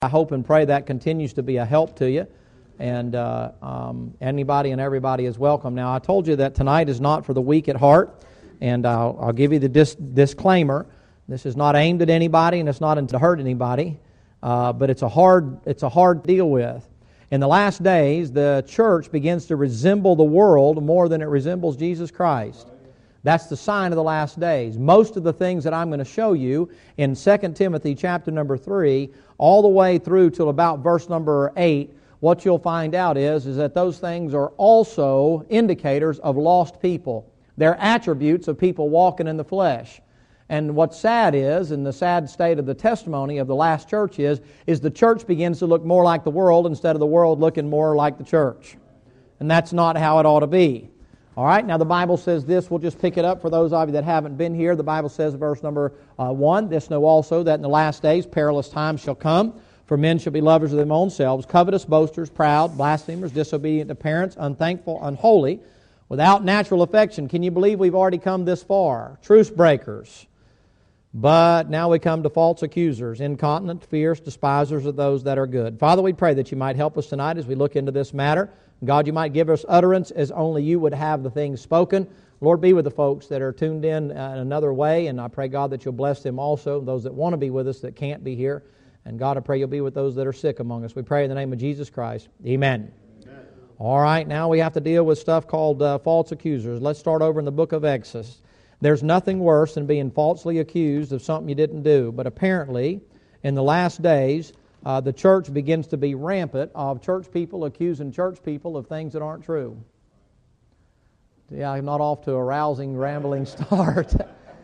I hope and pray that continues to be a help to you, and anybody and everybody is welcome. Now, I told you that tonight is not for the weak at heart, and I'll give you the disclaimer. This is not aimed at anybody, and it's not to hurt anybody, but it's a hard to deal with. In the last days, the church begins to resemble the world more than it resembles Jesus Christ. That's the sign of the last days. Most of the things that I'm going to show you in 2 Timothy chapter number 3, all the way through till about verse number 8, what you'll find out is that those things are also indicators of lost people. They're attributes of people walking in the flesh. And what's sad is, and the sad state of the testimony of the last church is the church begins to look more like the world instead of the world looking more like the church. And that's not how it ought to be. All right, now the Bible says this. We'll just pick it up for those of you that haven't been here. The Bible says, verse number 1, "This know also that in the last days perilous times shall come, for men shall be lovers of their own selves, covetous, boasters, proud, blasphemers, disobedient to parents, unthankful, unholy, without natural affection." Can you believe we've already come this far? Truce breakers. But now we come to false accusers, incontinent, fierce, despisers of those that are good. Father, we pray that you might help us tonight as we look into this matter. God, you might give us utterance as only you would have the things spoken. Lord, be with the folks that are tuned in another way, and I pray, God, that you'll bless them also, those that want to be with us that can't be here. And God, I pray you'll be with those that are sick among us. We pray in the name of Jesus Christ. Amen. Amen. All right, now we have to deal with stuff called false accusers. Let's start over in the book of Exodus. There's nothing worse than being falsely accused of something you didn't do, but apparently in the last days, the church begins to be rampant of church people accusing church people of things that aren't true. Yeah, I'm not off to a rousing, rambling start.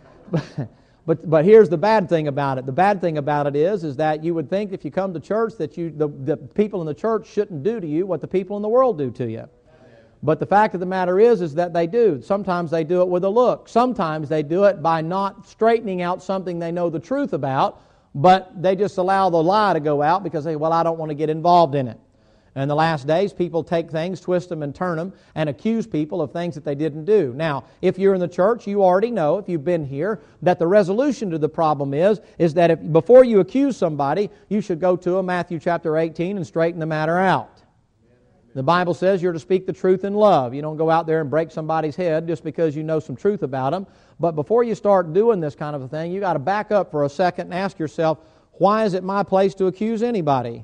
But here's the bad thing about it. The bad thing about it is that you would think if you come to church that the people in the church shouldn't do to you what the people in the world do to you. But the fact of the matter is that they do. Sometimes they do it with a look. Sometimes they do it by not straightening out something they know the truth about, but they just allow the lie to go out because they, I don't want to get involved in it. And in the last days, people take things, twist them and turn them, and accuse people of things that they didn't do. Now, if you're in the church, you already know, if you've been here, that the resolution to the problem is that before you accuse somebody, you should go to Matthew chapter 18 and straighten the matter out. The Bible says you're to speak the truth in love. You don't go out there and break somebody's head just because you know some truth about them. But before you start doing this kind of a thing, you got to back up for a second and ask yourself, why is it my place to accuse anybody?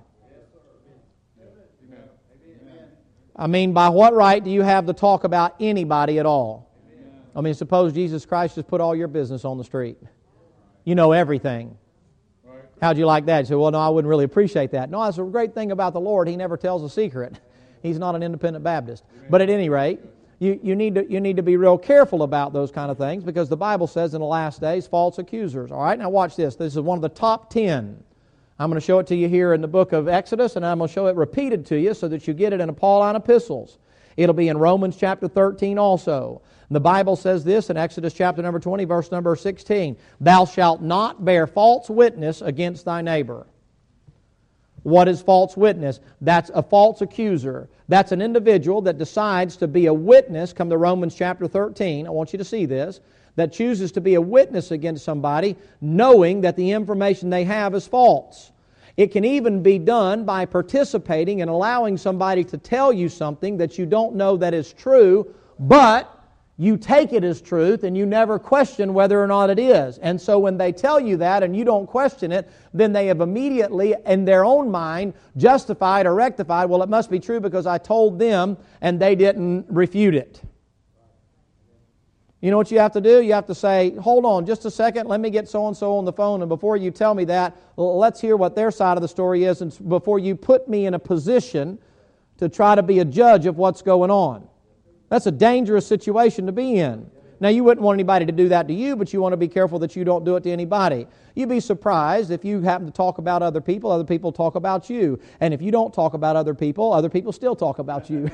I mean, by what right do you have to talk about anybody at all? I mean, suppose Jesus Christ just put all your business on the street. You know everything. How'd you like that? You say, well, no, I wouldn't really appreciate that. No, that's a great thing about the Lord. He never tells a secret. He's not an independent Baptist. But at any rate, you need to be real careful about those kind of things because the Bible says in the last days, false accusers. All right, now watch this. This is one of the top 10. I'm going to show it to you here in the book of Exodus, and I'm going to show it repeated to you so that you get it in the Pauline epistles. It'll be in Romans chapter 13 also. The Bible says this in Exodus chapter number 20, verse number 16. Thou shalt not bear false witness against thy neighbor. What is false witness? That's a false accuser. That's an individual that decides to be a witness, come to Romans chapter 13, I want you to see this, that chooses to be a witness against somebody knowing that the information they have is false. It can even be done by participating and allowing somebody to tell you something that you don't know that is true, but you take it as truth and you never question whether or not it is. And so when they tell you that and you don't question it, then they have immediately in their own mind justified or rectified, well, it must be true because I told them and they didn't refute it. You know what you have to do? You have to say, hold on just a second, let me get so-and-so on the phone, and before you tell me that, let's hear what their side of the story is and before you put me in a position to try to be a judge of what's going on. That's a dangerous situation to be in. Now, you wouldn't want anybody to do that to you, but you want to be careful that you don't do it to anybody. You'd be surprised if you happen to talk about other people talk about you. And if you don't talk about other people still talk about you.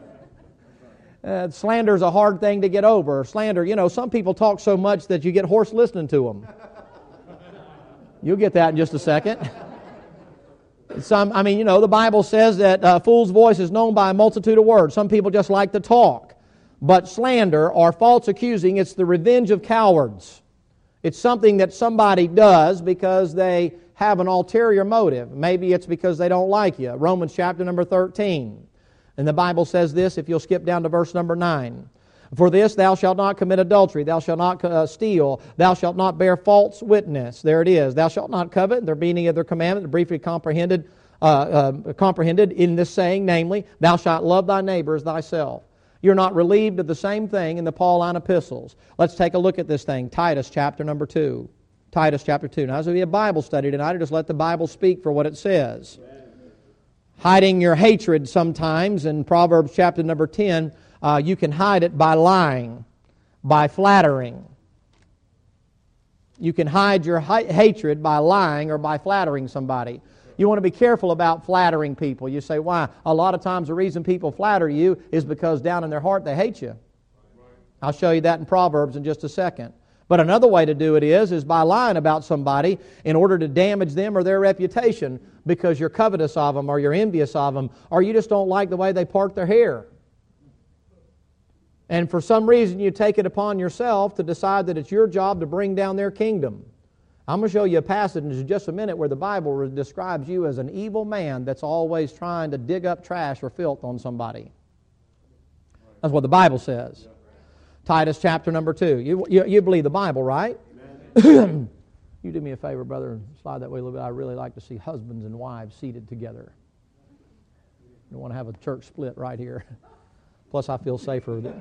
Slander is a hard thing to get over. Slander, some people talk so much that you get hoarse listening to them. You'll get that in just a second. The Bible says that a fool's voice is known by a multitude of words. Some people just like to talk. But slander or false accusing, it's the revenge of cowards. It's something that somebody does because they have an ulterior motive. Maybe it's because they don't like you. Romans chapter number 13. And the Bible says this, if you'll skip down to verse number 9. For this thou shalt not commit adultery, thou shalt not steal, thou shalt not bear false witness. There it is. Thou shalt not covet. There be any other commandment briefly comprehended in this saying, namely, thou shalt love thy neighbor as thyself. You're not relieved of the same thing in the Pauline epistles. Let's take a look at this thing. Titus chapter number 2. Titus chapter 2. Now, this will be a Bible study tonight, or just let the Bible speak for what it says. Hiding your hatred sometimes, in Proverbs chapter number 10, you can hide it by lying, by flattering. You can hide your hatred by lying or by flattering somebody. You want to be careful about flattering people. You say, why? A lot of times the reason people flatter you is because down in their heart they hate you. I'll show you that in Proverbs in just a second. But another way to do it is by lying about somebody in order to damage them or their reputation because you're covetous of them or you're envious of them or you just don't like the way they part their hair. And for some reason you take it upon yourself to decide that it's your job to bring down their kingdom. I'm going to show you a passage in just a minute where the Bible describes you as an evil man that's always trying to dig up trash or filth on somebody. That's what the Bible says. Titus chapter number 2. You believe the Bible, right? You do me a favor, brother, and slide that way a little bit. I really like to see husbands and wives seated together. I don't want to have a church split right here. Plus, I feel safer with it.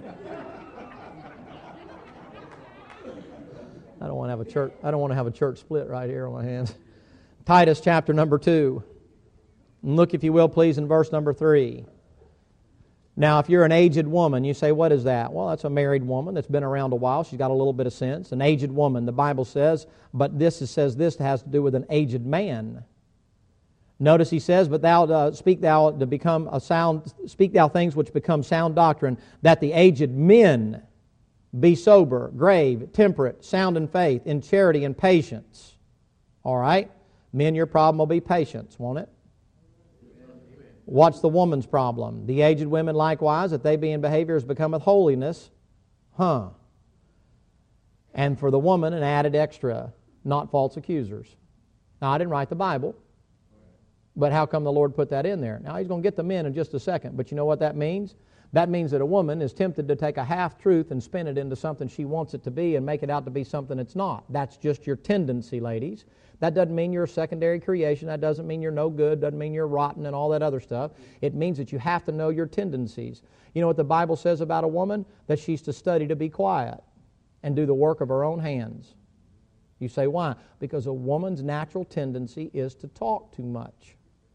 I don't want to have a church split right here on my hands. Titus chapter number 2. And look, if you will, please, in verse number 3. Now, if you're an aged woman, you say, what is that? Well, that's a married woman that's been around a while. She's got a little bit of sense. An aged woman, the Bible says, but this says this has to do with an aged man. Notice he says, but speak thou things which become sound doctrine, that the aged men be sober, grave, temperate, sound in faith, in charity and patience. All right? Men, your problem will be patience, won't it? What's the woman's problem? The aged women likewise, that they be in behaviors becometh holiness. And for the woman, an added extra, not false accusers. Now, I didn't write the Bible, but how come the Lord put that in there? Now, He's going to get the men in just a second, but you know what that means? That means that a woman is tempted to take a half-truth and spin it into something she wants it to be and make it out to be something it's not. That's just your tendency, ladies. That doesn't mean you're a secondary creation. That doesn't mean you're no good. Doesn't mean you're rotten and all that other stuff. It means that you have to know your tendencies. You know what the Bible says about a woman? That she's to study to be quiet and do the work of her own hands. You say, why? Because a woman's natural tendency is to talk too much.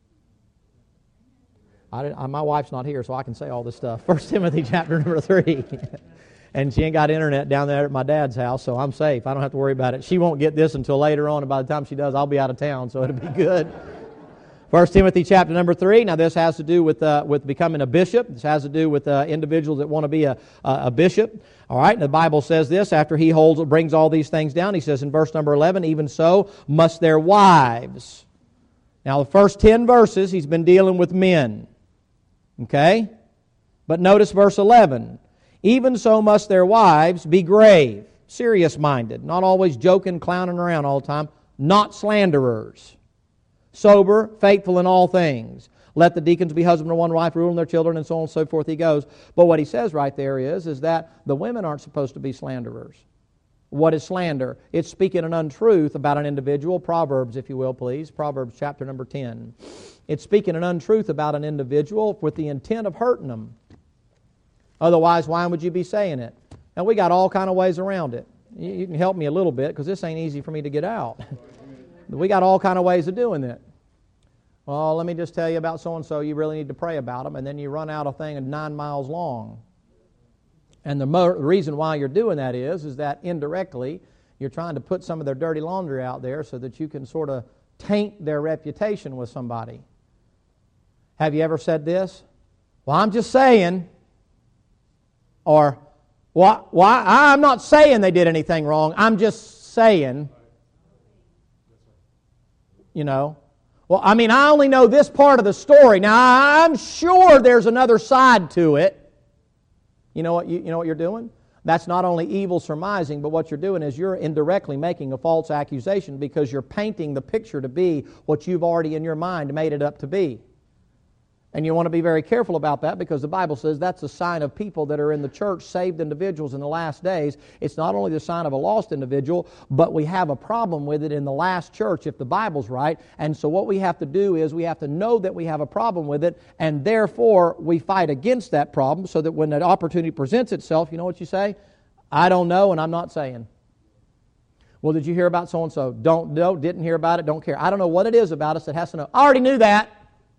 My wife's not here, so I can say all this stuff. 1 Timothy chapter number 3. And she ain't got internet down there at my dad's house, so I'm safe. I don't have to worry about it. She won't get this until later on, and by the time she does, I'll be out of town, so it'll be good. 1 Timothy chapter number 3. Now, this has to do with becoming a bishop. This has to do with individuals that want to be a bishop. All right, and the Bible says this, after he brings all these things down, he says in verse number 11, even so must their wives. Now, the first 10 verses, he's been dealing with men. Okay? But notice verse 11. Even so must their wives be grave, serious-minded, not always joking, clowning around all the time, not slanderers, sober, faithful in all things. Let the deacons be husband to one wife, ruling their children, and so on and so forth he goes. But what he says right there is that the women aren't supposed to be slanderers. What is slander? It's speaking an untruth about an individual. Proverbs, if you will, please. Proverbs chapter number 10. It's speaking an untruth about an individual with the intent of hurting them. Otherwise, why would you be saying it? Now, we got all kind of ways around it. You can help me a little bit because this ain't easy for me to get out. We got all kind of ways of doing it. Well, let me just tell you about so-and-so. You really need to pray about them. And then you run out a thing 9 miles long. And the reason why you're doing that is that indirectly you're trying to put some of their dirty laundry out there so that you can sort of taint their reputation with somebody. Have you ever said this? Well, I'm just saying. Or, why? I'm not saying they did anything wrong. I'm just saying. You know. Well, I mean, I only know this part of the story. Now, I'm sure there's another side to it. You know what you're doing? That's not only evil surmising, but what you're doing is you're indirectly making a false accusation because you're painting the picture to be what you've already in your mind made it up to be. And you want to be very careful about that because the Bible says that's a sign of people that are in the church, saved individuals in the last days. It's not only the sign of a lost individual, but we have a problem with it in the last church if the Bible's right. And so what we have to do is we have to know that we have a problem with it, and therefore we fight against that problem so that when that opportunity presents itself, you know what you say? I don't know and I'm not saying. Well, did you hear about so-and-so? Don't know, didn't hear about it, don't care. I don't know what it is about us that has to know. I already knew that.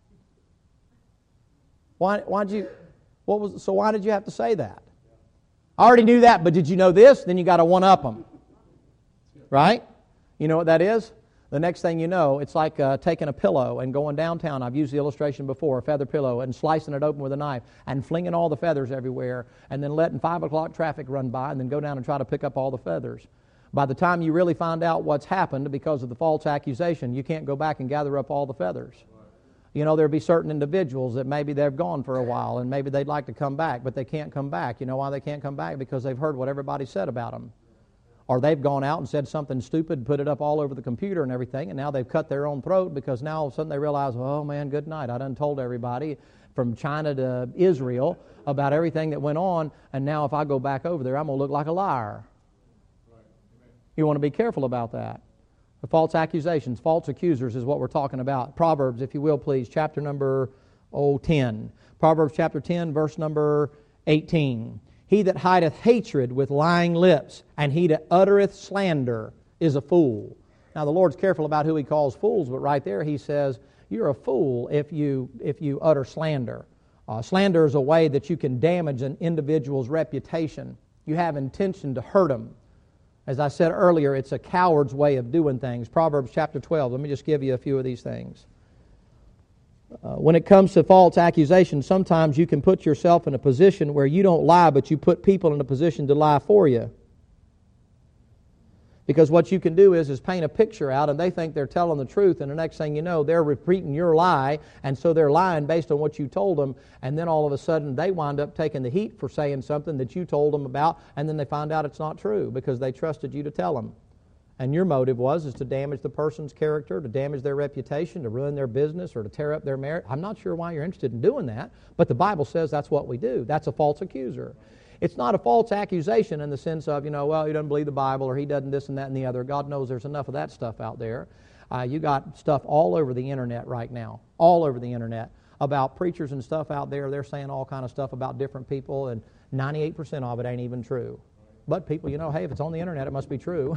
Why did you have to say that? I already knew that, but did you know this? Then you got to one-up them. Right? You know what that is? The next thing you know, it's like taking a pillow and going downtown. I've used the illustration before, a feather pillow, and slicing it open with a knife and flinging all the feathers everywhere and then letting 5 o'clock traffic run by and then go down and try to pick up all the feathers. By the time you really find out what's happened because of the false accusation, you can't go back and gather up all the feathers. You know, there'll be certain individuals that maybe they've gone for a while and maybe they'd like to come back, but they can't come back. You know why they can't come back? Because they've heard what everybody said about them. Or they've gone out and said something stupid, put it up all over the computer and everything, and now they've cut their own throat because now all of a sudden they realize, oh man, good night. I done told everybody from China to Israel about everything that went on, and now if I go back over there, I'm going to look like a liar. You want to be careful about that. The false accusations, false accusers is what we're talking about. Proverbs, if you will, please, chapter number 10. Proverbs chapter 10, verse number 18. He that hideth hatred with lying lips, and he that uttereth slander is a fool. Now the Lord's careful about who He calls fools, but right there He says, you're a fool if you utter slander. Slander is a way that you can damage an individual's reputation. You have intention to hurt them. As I said earlier, it's a coward's way of doing things. Proverbs chapter 12. Let me just give you a few of these things. When it comes to false accusations, sometimes you can put yourself in a position where you don't lie, but you put people in a position to lie for you. Because what you can do is paint a picture out, and they think they're telling the truth, and the next thing you know, they're repeating your lie, and so they're lying based on what you told them, and then all of a sudden they wind up taking the heat for saying something that you told them about, and then they find out it's not true because they trusted you to tell them. And your motive is to damage the person's character, to damage their reputation, to ruin their business, or to tear up their marriage. I'm not sure why you're interested in doing that, but the Bible says that's what we do. That's a false accuser. It's not a false accusation in the sense of, well, he doesn't believe the Bible or he doesn't this and that and the other. God knows there's enough of that stuff out there. You got stuff all over the internet right now, all over the internet, about preachers and stuff out there. They're saying all kind of stuff about different people, and 98% of it ain't even true. But people, hey, if it's on the internet, it must be true.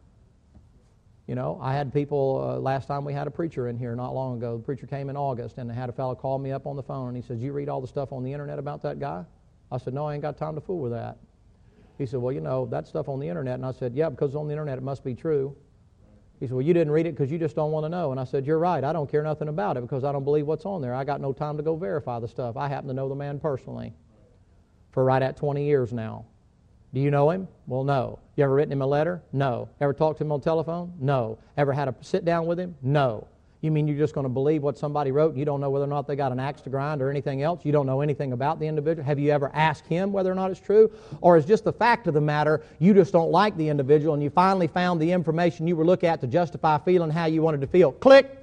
I had people, last time we had a preacher in here not long ago. The preacher came in August, and I had a fellow call me up on the phone, and he says, you read all the stuff on the internet about that guy? I said, no, I ain't got time to fool with that. He said, well, that stuff on the internet. And I said, yeah, because it's on the internet, it must be true. He said, well, you didn't read it because you just don't want to know. And I said, you're right. I don't care nothing about it because I don't believe what's on there. I got no time to go verify the stuff. I happen to know the man personally for right at 20 years now. Do you know him? Well, no. You ever written him a letter? No. Ever talked to him on telephone? No. Ever had a sit down with him? No. You mean you're just going to believe what somebody wrote and you don't know whether or not they got an axe to grind or anything else? You don't know anything about the individual? Have you ever asked him whether or not it's true? Or is just the fact of the matter, you just don't like the individual and you finally found the information you were looking at to justify feeling how you wanted to feel? Click!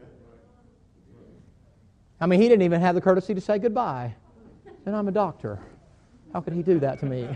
I mean, he didn't even have the courtesy to say goodbye. And I'm a doctor. How could he do that to me?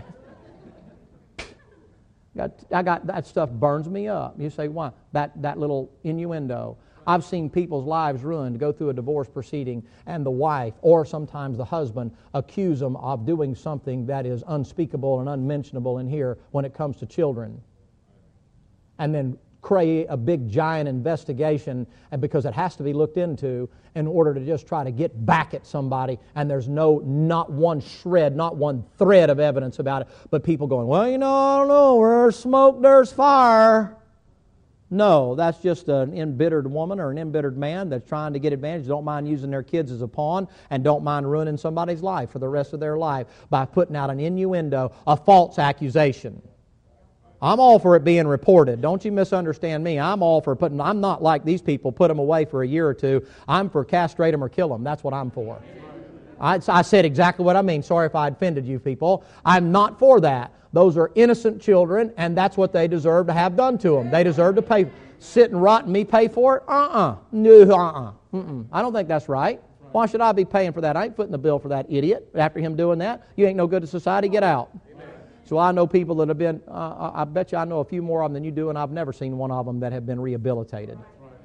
That stuff burns me up. You say, why? That little innuendo. I've seen people's lives ruined, go through a divorce proceeding, and the wife, or sometimes the husband, accuse them of doing something that is unspeakable and unmentionable in here when it comes to children. And then create a big giant investigation, and because it has to be looked into in order to just try to get back at somebody, and there's not one shred, not one thread of evidence about it, but people going, well, I don't know, where there's smoke, there's fire. No, that's just an embittered woman or an embittered man that's trying to get advantage, don't mind using their kids as a pawn, and don't mind ruining somebody's life for the rest of their life by putting out an innuendo, a false accusation. I'm all for it being reported. Don't you misunderstand me. I'm all for I'm not like these people, put them away for a year or two. I'm for castrate them or kill them. That's what I'm for. I said exactly what I mean. Sorry if I offended you people. I'm not for that. Those are innocent children, and that's what they deserve to have done to them. They deserve to pay. Sit and rot and me pay for it? No, I don't think that's right. Why should I be paying for that? I ain't footing the bill for that idiot after him doing that. You ain't no good to society. Get out. So I know people that have been, I bet you I know a few more of them than you do, and I've never seen one of them that have been rehabilitated.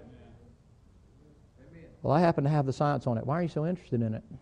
Well, I happen to have the science on it. Why are you so interested in it?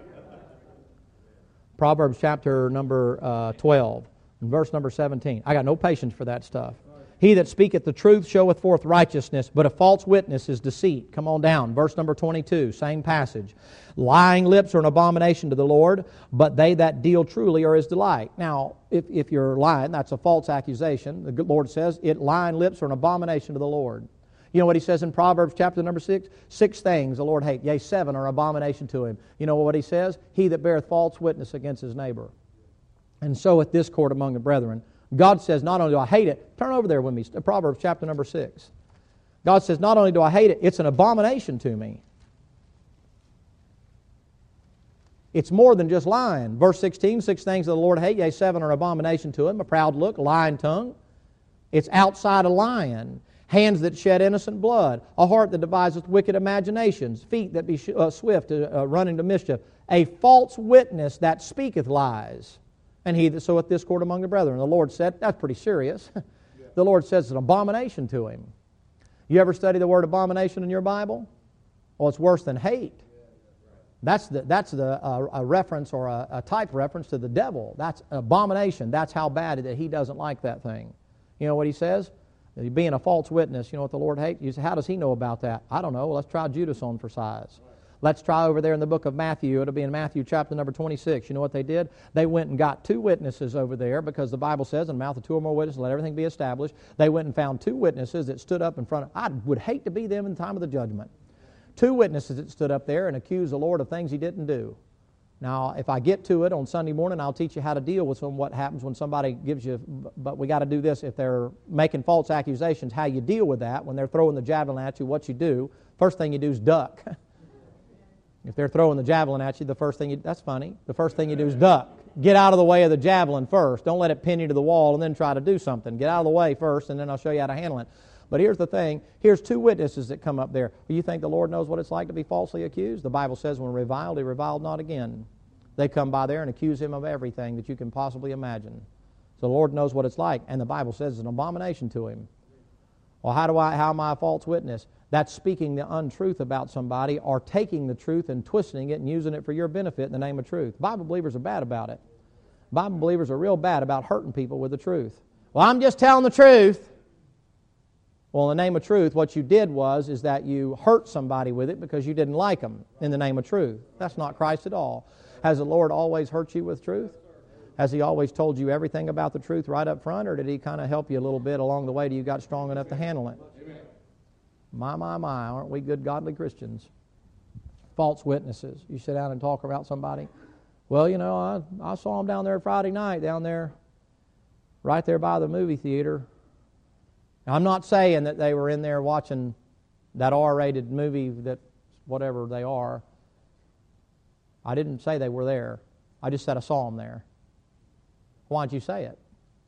Proverbs chapter number 12, and verse number 17. I got no patience for that stuff. He that speaketh the truth showeth forth righteousness, but a false witness is deceit. Come on down. Verse number 22, same passage. Lying lips are an abomination to the Lord, but they that deal truly are His delight. Now, if you're lying, that's a false accusation. The Lord says, lying lips are an abomination to the Lord. You know what He says in Proverbs chapter number 6? 6 things the Lord hates, yea, 7 are abomination to Him. You know what He says? He that beareth false witness against his neighbor, and soweth discord among the brethren. God says, not only do I hate it, turn over there with me, Proverbs chapter number 6. God says, not only do I hate it, it's an abomination to me. It's more than just lying. Verse 16, 6 things that the Lord hate, yea, 7 are abomination to Him, a proud look, lying tongue. It's outside of lying. Hands that shed innocent blood, a heart that deviseth wicked imaginations, feet that be swift to run into mischief, a false witness that speaketh lies. And he that soweth discord among the brethren. The Lord said, that's pretty serious. The Lord says it's an abomination to him. You ever study the word abomination in your Bible? Well, it's worse than hate. That's a reference or a type reference to the devil. That's abomination. That's how bad that he doesn't like that thing. You know what he says? Being a false witness, you know what the Lord hates? You say, how does he know about that? I don't know. Well, let's try Judas on for size. Let's try over there in the book of Matthew. It'll be in Matthew chapter number 26. You know what they did? They went and got 2 witnesses over there because the Bible says, in the mouth of 2 or more witnesses, let everything be established. They went and found 2 witnesses that stood up in front of, I would hate to be them in the time of the judgment. 2 witnesses that stood up there and accused the Lord of things He didn't do. Now, if I get to it on Sunday morning, I'll teach you how to deal with what happens when somebody gives you, but we got to do this. If they're making false accusations, how you deal with that. When they're throwing the javelin at you, what you do. First thing you do is duck. If they're throwing the javelin at you, that's funny. The first thing you do is duck. Get out of the way of the javelin first. Don't let it pin you to the wall and then try to do something. Get out of the way first, and then I'll show you how to handle it. But here's the thing. Here's 2 witnesses that come up there. Do you think the Lord knows what it's like to be falsely accused? The Bible says when reviled, He reviled not again. They come by there and accuse Him of everything that you can possibly imagine. So the Lord knows what it's like, and the Bible says it's an abomination to Him. Well, how am I a false witness? That's speaking the untruth about somebody or taking the truth and twisting it and using it for your benefit in the name of truth. Bible believers are bad about it. Bible believers are real bad about hurting people with the truth. Well, I'm just telling the truth. Well, in the name of truth, what you did is that you hurt somebody with it because you didn't like them in the name of truth. That's not Christ at all. Has the Lord always hurt you with truth? Has He always told you everything about the truth right up front, or did He kind of help you a little bit along the way till you got strong enough to handle it? My, aren't we good godly Christians? False witnesses. You sit down and talk about somebody. Well, you know, I saw them down there Friday night, down there, right there by the movie theater. Now, I'm not saying that they were in there watching that R-rated movie, that whatever they are. I didn't say they were there. I just said I saw them there. Why did you say it?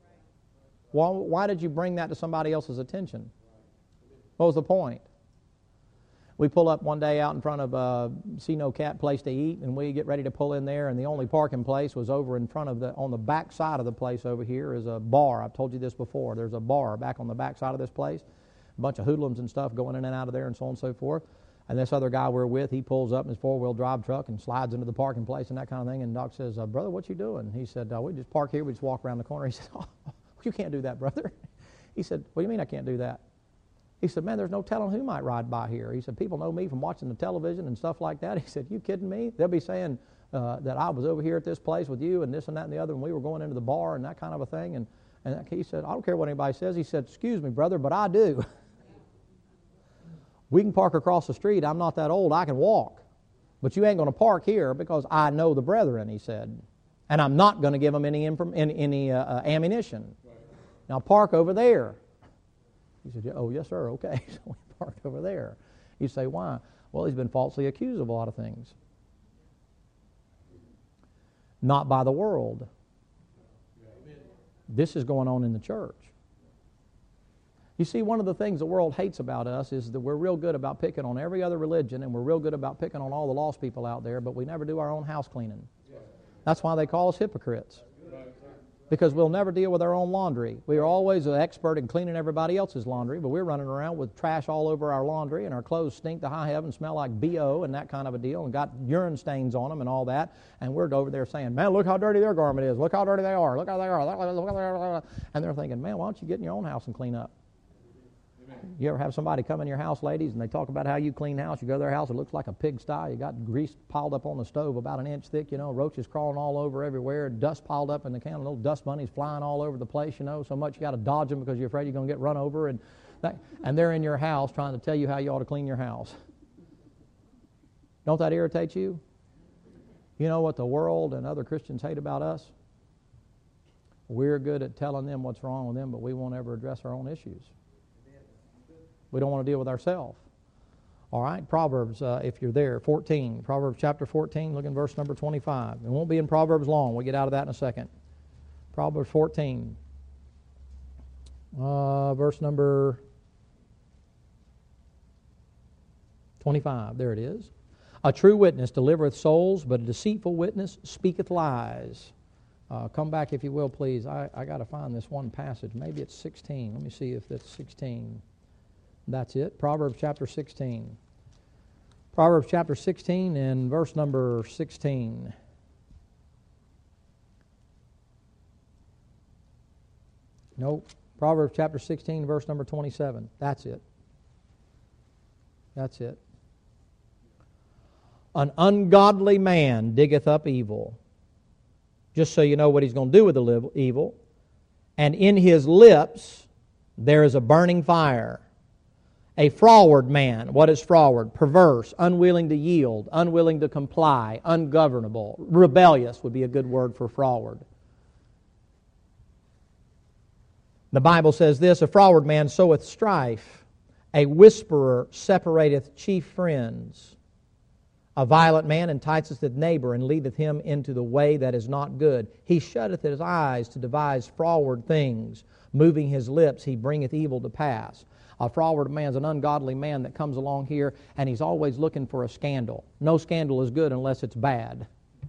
Why did you bring that to somebody else's attention? What was the point? We pull up one day out in front of See No Cat place to eat, and we get ready to pull in there, and the only parking place was over in front of on the back side of the place over here is a bar. I've told you this before. There's a bar back on the back side of this place. A bunch of hoodlums and stuff going in and out of there and so on and so forth. And this other guy we're with, he pulls up in his 4-wheel drive truck and slides into the parking place and that kind of thing. And Doc says, brother, what you doing? He said, we just park here. We just walk around the corner. He said, oh, you can't do that, brother. He said, what do you mean I can't do that? He said, man, there's no telling who might ride by here. He said, people know me from watching the television and stuff like that. He said, you kidding me? They'll be saying that I was over here at this place with you and this and that and the other, and we were going into the bar and that kind of a thing. And he said, I don't care what anybody says. He said, excuse me, brother, but I do. We can park across the street. I'm not that old. I can walk. But you ain't going to park here because I know the brethren, he said. And I'm not going to give them any ammunition. Now park over there. He said, oh, yes, sir, okay. So we parked over there. You say, why? Well, he's been falsely accused of a lot of things. not by the world. This is going on in the church. You see, one of the things the world hates about us is that we're real good about picking on every other religion, and we're real good about picking on all the lost people out there, but we never do our own house cleaning. That's why they call us hypocrites. Because we'll never deal with our own laundry. We are always an expert in cleaning everybody else's laundry, but we're running around with trash all over our laundry, and our clothes stink to high heaven, smell like B.O. and that kind of a deal, and got urine stains on them and all that, and we're over there saying, man, look how dirty their garment is, look how dirty they are, look how they are, and they're thinking, man, why don't you get in your own house and clean up? You ever have somebody come in your house, ladies, and they talk about how you clean house? You go to their house, it looks like a pigsty. You got grease piled up on the stove about an inch thick, roaches crawling all over everywhere, dust piled up in the can, little dust bunnies flying all over the place, so much you got to dodge them because you're afraid you're going to get run over. And they're in your house trying to tell you how you ought to clean your house. Don't that irritate you? You know what the world and other Christians hate about us? We're good at telling them what's wrong with them, but we won't ever address our own issues. We don't want to deal with ourselves. All right, Proverbs, if you're there, 14. Proverbs chapter 14, look in verse number 25. It won't be in Proverbs long. We'll get out of that in a second. Proverbs 14, verse number 25. There it is. A true witness delivereth souls, but a deceitful witness speaketh lies. Come back, if you will, please. I got to find this one passage. Maybe it's 16. Let me see if that's 16. That's it. Proverbs chapter 16. Proverbs chapter 16 and verse number 16. Nope. Proverbs chapter 16, verse number 27. That's it. That's it. An ungodly man diggeth up evil. Just so you know what he's going to do with the evil. And in his lips there is a burning fire. A froward man. What is froward? Perverse, unwilling to yield, unwilling to comply, ungovernable. Rebellious would be a good word for froward. The Bible says this, a froward man soweth strife, a whisperer separateth chief friends. A violent man enticeth his neighbor and leadeth him into the way that is not good. He shutteth his eyes to devise froward things. Moving his lips, he bringeth evil to pass. A froward man is an ungodly man that comes along here and he's always looking for a scandal. No scandal is good unless it's bad.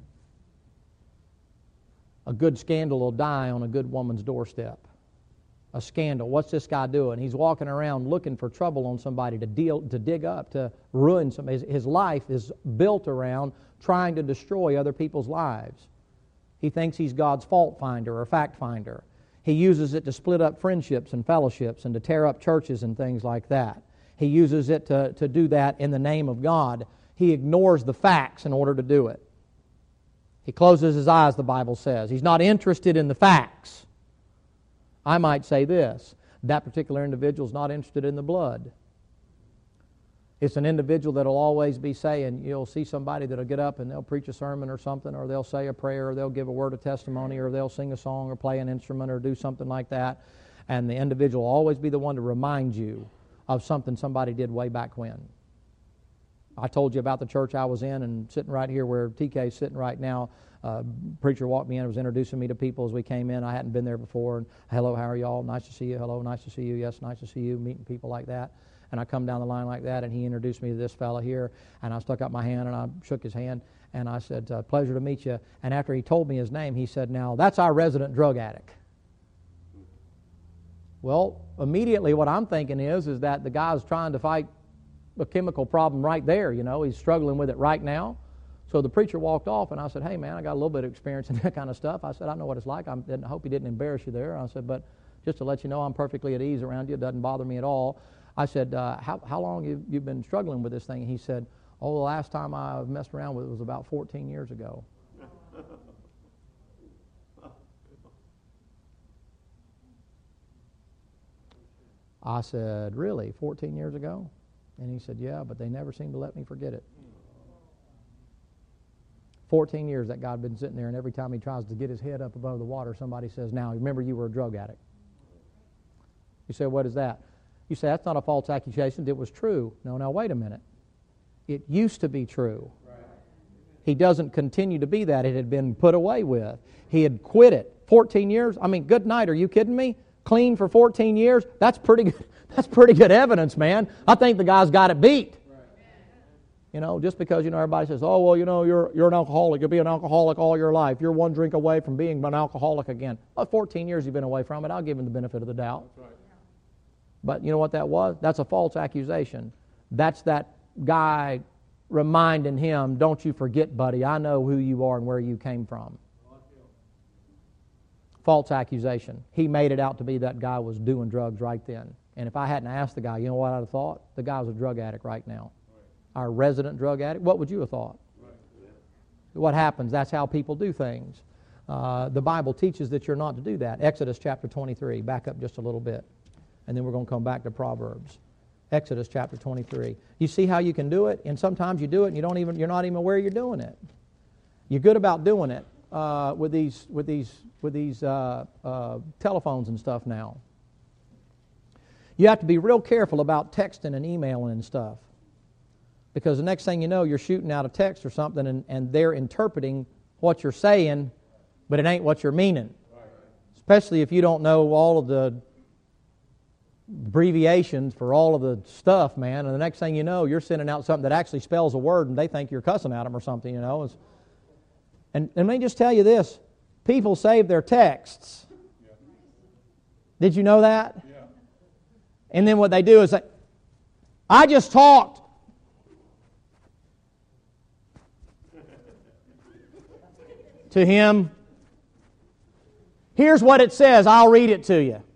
A good scandal will die on a good woman's doorstep. A scandal. What's this guy doing? He's walking around looking for trouble on somebody to dig up, to ruin somebody. His life is built around trying to destroy other people's lives. He thinks he's God's fault finder or fact finder. He uses it to split up friendships and fellowships and to tear up churches and things like that. He uses it to do that in the name of God. He ignores the facts in order to do it. He closes his eyes, the Bible says. He's not interested in the facts. I might say this, that particular individual is not interested in the blood. It's an individual that will always be saying, you'll see somebody that will get up and they'll preach a sermon or something, or they'll say a prayer, or they'll give a word of testimony, or they'll sing a song or play an instrument or do something like that. And the individual will always be the one to remind you of something somebody did way back when. I told you about the church I was in, and sitting right here where TK is sitting right now, preacher walked me in and was introducing me to people as we came in. I hadn't been there before. And hello, how are y'all? Nice to see you. Hello, nice to see you. Yes, nice to see you. Meeting people like that. And I come down the line like that, and he introduced me to this fellow here, and I stuck out my hand, and I shook his hand, and I said, pleasure to meet you. And after he told me his name, he said, now, that's our resident drug addict. Well, immediately what I'm thinking is that the guy's trying to fight a chemical problem right there, He's struggling with it right now. So the preacher walked off, and I said, hey, man, I got a little bit of experience in that kind of stuff. I said, I know what it's like. I hope he didn't embarrass you there. I said, but just to let you know, I'm perfectly at ease around you. It doesn't bother me at all. I said, how long have you been struggling with this thing? And he said, the last time I messed around with it was about 14 years ago. I said, really, 14 years ago? And he said, yeah, but they never seem to let me forget it. 14 years that guy had been sitting there, and every time he tries to get his head up above the water, somebody says, now, remember you were a drug addict. You say, what is that? You say, that's not a false accusation. It was true. No, wait a minute. It used to be true. He doesn't continue to be that. It had been put away with. He had quit it. 14 years? I mean, good night. Are you kidding me? Clean for 14 years? That's pretty good. That's pretty good evidence, man. I think the guy's got it beat. You know, just because, everybody says, oh, well, you're an alcoholic. You'll be an alcoholic all your life. You're one drink away from being an alcoholic again. Well, 14 years you've been away from it. I'll give him the benefit of the doubt. That's right. But you know what that was? That's a false accusation. That's that guy reminding him, don't you forget, buddy, I know who you are and where you came from. False accusation. He made it out to be that guy was doing drugs right then. And if I hadn't asked the guy, you know what I'd have thought? The guy was a drug addict right now. Our resident drug addict, what would you have thought? What happens? That's how people do things. The Bible teaches that you're not to do that. Exodus chapter 23. Back up just a little bit. And then we're going to come back to Proverbs. Exodus chapter 23. You see how you can do it? And sometimes you do it and you're not even aware you're doing it. You're good about doing it with these telephones and stuff now. You have to be real careful about texting and emailing and stuff. Because the next thing you know, you're shooting out a text or something and they're interpreting what you're saying, but it ain't what you're meaning. Especially if you don't know all of the abbreviations for all of the stuff, man. And the next thing you know, you're sending out something that actually spells a word and they think you're cussing at them or something, And let me just tell you this. People save their texts. Yeah. Did you know that? Yeah. And then what they do is say, I just talked. To him. Here's what it says. I'll read it to you.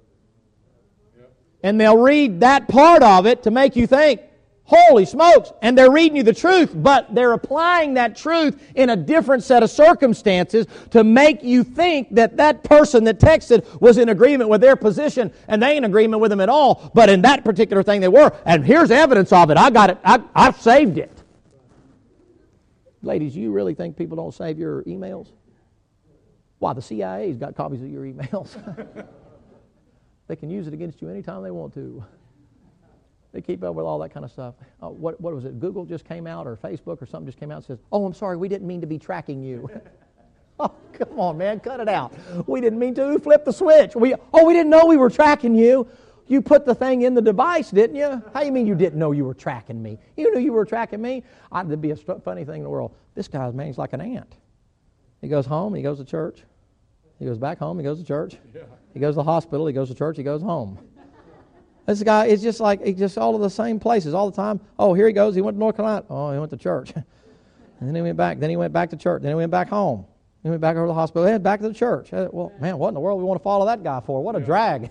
And they'll read that part of it to make you think, holy smokes, and they're reading you the truth, but they're applying that truth in a different set of circumstances to make you think that that person that texted was in agreement with their position, and they ain't in agreement with them at all, but in that particular thing they were. And here's evidence of it. I got it. I've saved it. Ladies, you really think people don't save your emails? Why, the CIA's got copies of your emails. They can use it against you anytime they want to. They keep up with all that kind of stuff. What was it? Google just came out, or Facebook or something just came out and says, oh, I'm sorry, we didn't mean to be tracking you. Oh, come on, man, cut it out. We didn't mean to. Flip the switch. We didn't know we were tracking you. You put the thing in the device, didn't you? How do you mean you didn't know you were tracking me? You knew you were tracking me? That'd be a funny thing in the world. This guy, man, he's like an ant. He goes home, he goes to church. He goes back home, he goes to church. Yeah. He goes to the hospital, he goes to church, he goes home. This guy is just like, he's just all of the same places all the time. Oh, here he goes, he went to North Carolina. Oh, he went to church. And then he went back. Then he went back to church. Then he went back home. Then he went back over to the hospital. Then back to the church. Well, man, what in the world do we want to follow that guy for? What a drag.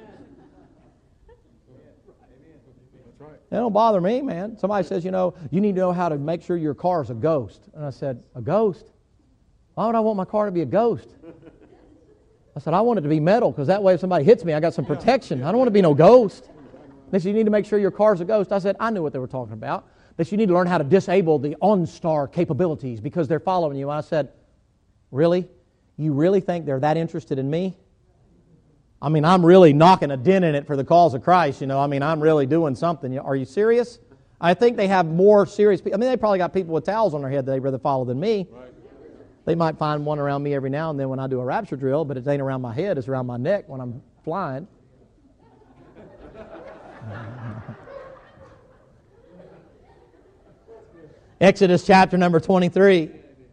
It don't bother me, man. Somebody says, you need to know how to make sure your car is a ghost. And I said, a ghost? Why would I want my car to be a ghost? I said, I want it to be metal, because that way if somebody hits me, I got some protection. I don't want to be no ghost. They said, you need to make sure your car's a ghost. I said, I knew what they were talking about. They said, you need to learn how to disable the OnStar capabilities because they're following you. I said, really? You really think they're that interested in me? I mean, I'm really knocking a dent in it for the cause of Christ, I mean, I'm really doing something. Are you serious? I think they have more serious people. I mean, they probably got people with towels on their head that they'd rather follow than me. Right. They might find one around me every now and then when I do a rapture drill, but it ain't around my head, it's around my neck when I'm flying. Exodus chapter number 23.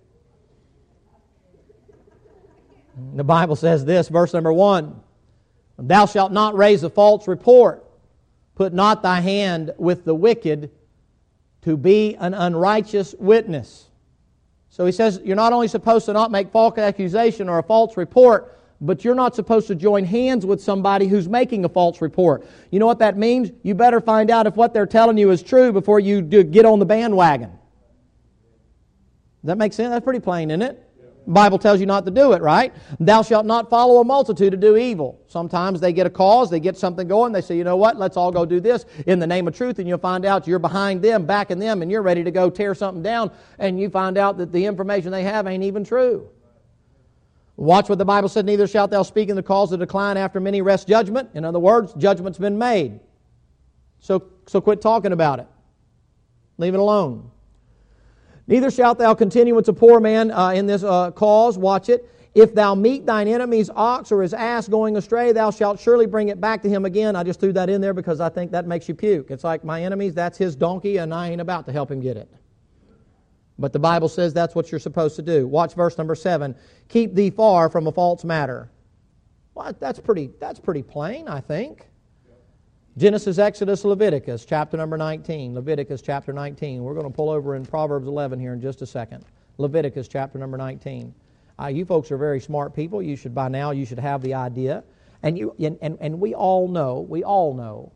The Bible says this, verse number 1. Thou shalt not raise a false report. Put not thy hand with the wicked to be an unrighteous witness. So he says you're not only supposed to not make false accusation or a false report, but you're not supposed to join hands with somebody who's making a false report. You know what that means? You better find out if what they're telling you is true before you get on the bandwagon. Does that make sense? That's pretty plain, isn't it? The Bible tells you not to do it, right? Thou shalt not follow a multitude to do evil. Sometimes they get a cause, they get something going, they say, you know what, let's all go do this in the name of truth, and you'll find out you're behind them, backing them, and you're ready to go tear something down, and you find out that the information they have ain't even true. Watch what the Bible said, neither shalt thou speak in the cause of decline after many rest judgment. In other words, judgment's been made. So quit talking about it. Leave it alone. Neither shalt thou continue as a poor man in this cause. Watch it. If thou meet thine enemy's ox or his ass going astray, thou shalt surely bring it back to him again. I just threw that in there because I think that makes you puke. It's like my enemy's, that's his donkey, and I ain't about to help him get it. But the Bible says that's what you're supposed to do. Watch verse number 7. Keep thee far from a false matter. Well, that's pretty plain, I think. Genesis, Exodus, Leviticus, chapter number 19. Leviticus, chapter 19. We're going to pull over in Proverbs 11 here in just a second. Leviticus, chapter number 19. You folks are very smart people. You should, by now, you should have the idea. And we all know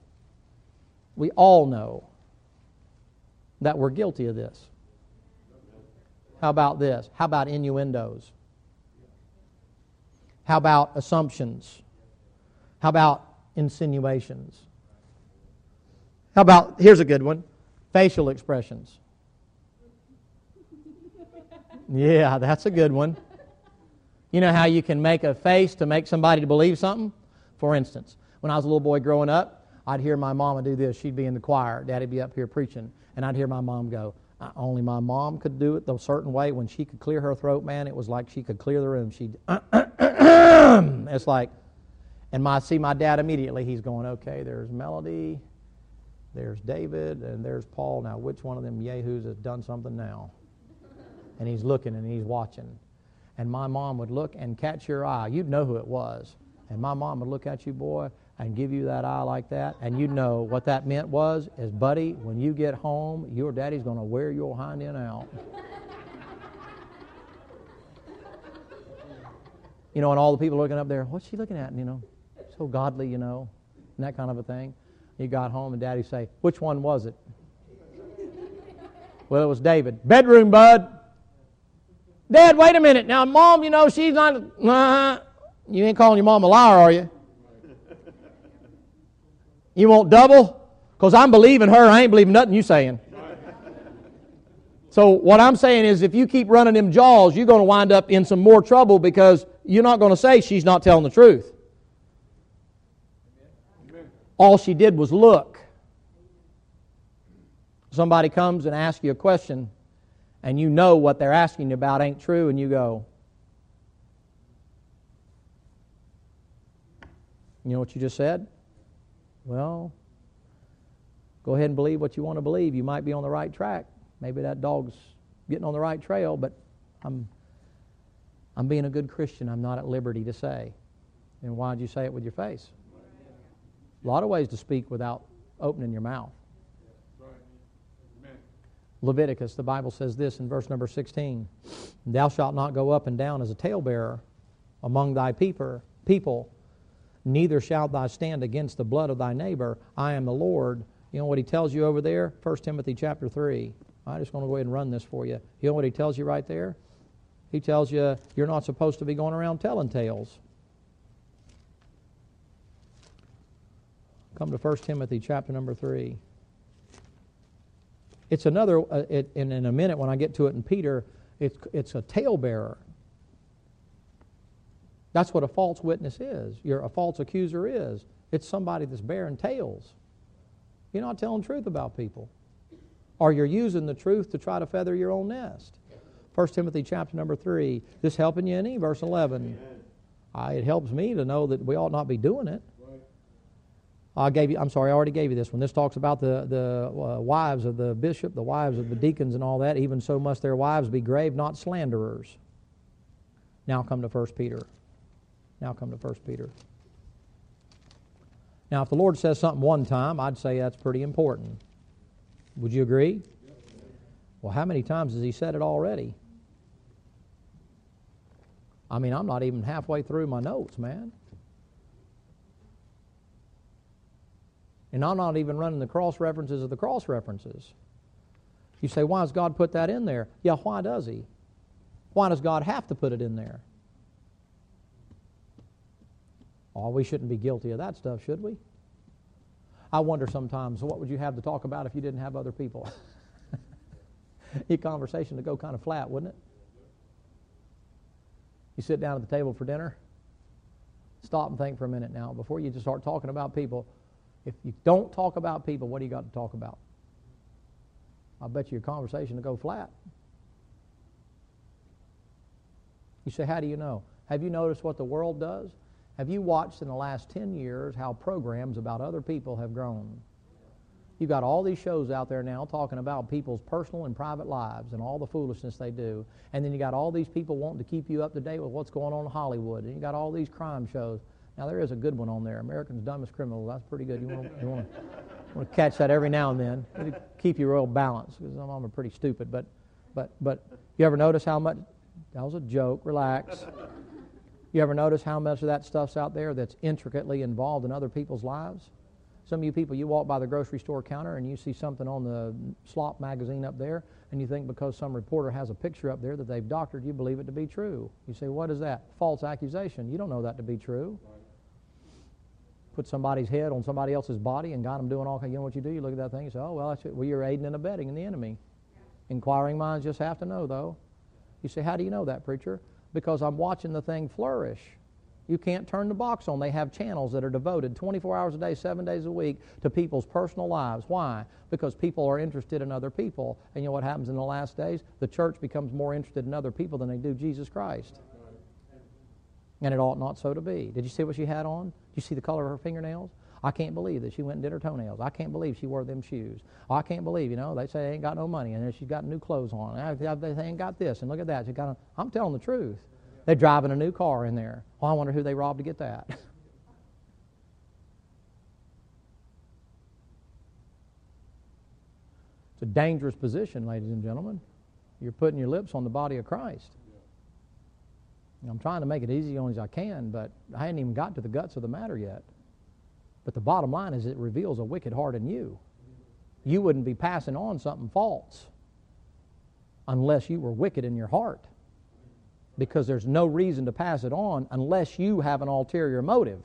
that we're guilty of this. How about this? How about innuendos? How about assumptions? How about insinuations? How about, here's a good one, facial expressions. Yeah, that's a good one. You know how you can make a face to make somebody to believe something? For instance, when I was a little boy growing up, I'd hear my mama do this. She'd be in the choir. Daddy'd be up here preaching. And I'd hear my mom go, only my mom could do it the certain way. When she could clear her throat, man, it was like she could clear the room. She'd, it's like, and I see my dad immediately. He's going, okay, there's Melody, there's David, and there's Paul. Now, which one of them yahoos has done something now? And he's looking and he's watching. And my mom would look and catch your eye. You'd know who it was. And my mom would look at you, boy, and give you that eye like that. And you'd know what that meant was, is, buddy, when you get home, your daddy's going to wear your hind end out. You know, and all the people looking up there, what's she looking at? And, you know, so godly, you know, and that kind of a thing. You got home and daddy say, which one was it? Well, it was David. Bedroom, bud. Dad, wait a minute. Now, Mom, you know, she's not... You ain't calling your mom a liar, are you? You want double? Because I'm believing her. I ain't believing nothing you saying. So what I'm saying is if you keep running them jaws, you're going to wind up in some more trouble because you're not going to say she's not telling the truth. All she did was look. Somebody comes and asks you a question, and you know what they're asking you about ain't true, and you go, you know what you just said? Well, go ahead and believe what you want to believe. You might be on the right track. Maybe that dog's getting on the right trail, but I'm being a good Christian. I'm not at liberty to say. And why'd you say it with your face? A lot of ways to speak without opening your mouth. Leviticus, the Bible says this in verse number 16. Thou shalt not go up and down as a talebearer among thy people, neither shalt thou stand against the blood of thy neighbor. I am the Lord. You know what he tells you over there? 1 Timothy chapter 3. I just want to go ahead and run this for you. You know what he tells you right there? He tells you you're not supposed to be going around telling tales. Come to 1 Timothy chapter number 3. It's another, in a minute when I get to it in Peter, it's a talebearer. That's what a false witness is. A false accuser is. It's somebody that's bearing tales. You're not telling truth about people. Or you're using the truth to try to feather your own nest. 1 Timothy chapter number 3. This helping you any? Verse 11. It helps me to know that we ought not be doing it. I already gave you this one. This talks about the wives of the bishop, the wives of the deacons and all that. Even so must their wives be grave, not slanderers. Now come to 1 Peter. Now if the Lord says something one time, I'd say that's pretty important. Would you agree? Well, how many times has he said it already? I mean, I'm not even halfway through my notes, man. And I'm not even running the cross references of the cross references. You say, why does God put that in there? Yeah, why does he? Why does God have to put it in there? Oh, we shouldn't be guilty of that stuff, should we? I wonder sometimes, what would you have to talk about if you didn't have other people? Your conversation would go kind of flat, wouldn't it? You sit down at the table for dinner, stop and think for a minute now. Before you just start talking about people, if you don't talk about people, what do you got to talk about? I bet you your conversation will go flat. You say, how do you know? Have you noticed what the world does? Have you watched in the last 10 years how programs about other people have grown? You've got all these shows out there now talking about people's personal and private lives and all the foolishness they do. And then you got all these people wanting to keep you up to date with what's going on in Hollywood. And you got all these crime shows. Now, there is a good one on there, America's Dumbest Criminals. That's pretty good. You want to catch that every now and then. It'll keep you real balanced, because some of them are pretty stupid. But you ever notice how much... That was a joke. Relax. You ever notice how much of that stuff's out there that's intricately involved in other people's lives? Some of you people, you walk by the grocery store counter and you see something on the slop magazine up there, and you think because some reporter has a picture up there that they've doctored, you believe it to be true. You say, what is that? False accusation. You don't know that to be true. Put somebody's head on somebody else's body and got them doing all kinds. You know what you do? You look at that thing and say, oh, well, that's it. Well, you're aiding and abetting in the enemy. Inquiring minds just have to know, though. You say, how do you know that, preacher? Because I'm watching the thing flourish. You can't turn the box on. They have channels that are devoted 24 hours a day, 7 days a week to people's personal lives. Why? Because people are interested in other people. And you know what happens in the last days? The church becomes more interested in other people than they do Jesus Christ. And it ought not so to be. Did you see what she had on? Did you see the color of her fingernails? I can't believe that she went and did her toenails. I can't believe she wore them shoes. I can't believe, they say they ain't got no money, and then she's got new clothes on. They ain't got this, and look at that. I'm telling the truth. They're driving a new car in there. Well, I wonder who they robbed to get that. It's a dangerous position, ladies and gentlemen. You're putting your lips on the body of Christ. I'm trying to make it easy as I can, but I hadn't even got to the guts of the matter yet. But the bottom line is it reveals a wicked heart in you. You wouldn't be passing on something false unless you were wicked in your heart, because there's no reason to pass it on unless you have an ulterior motive.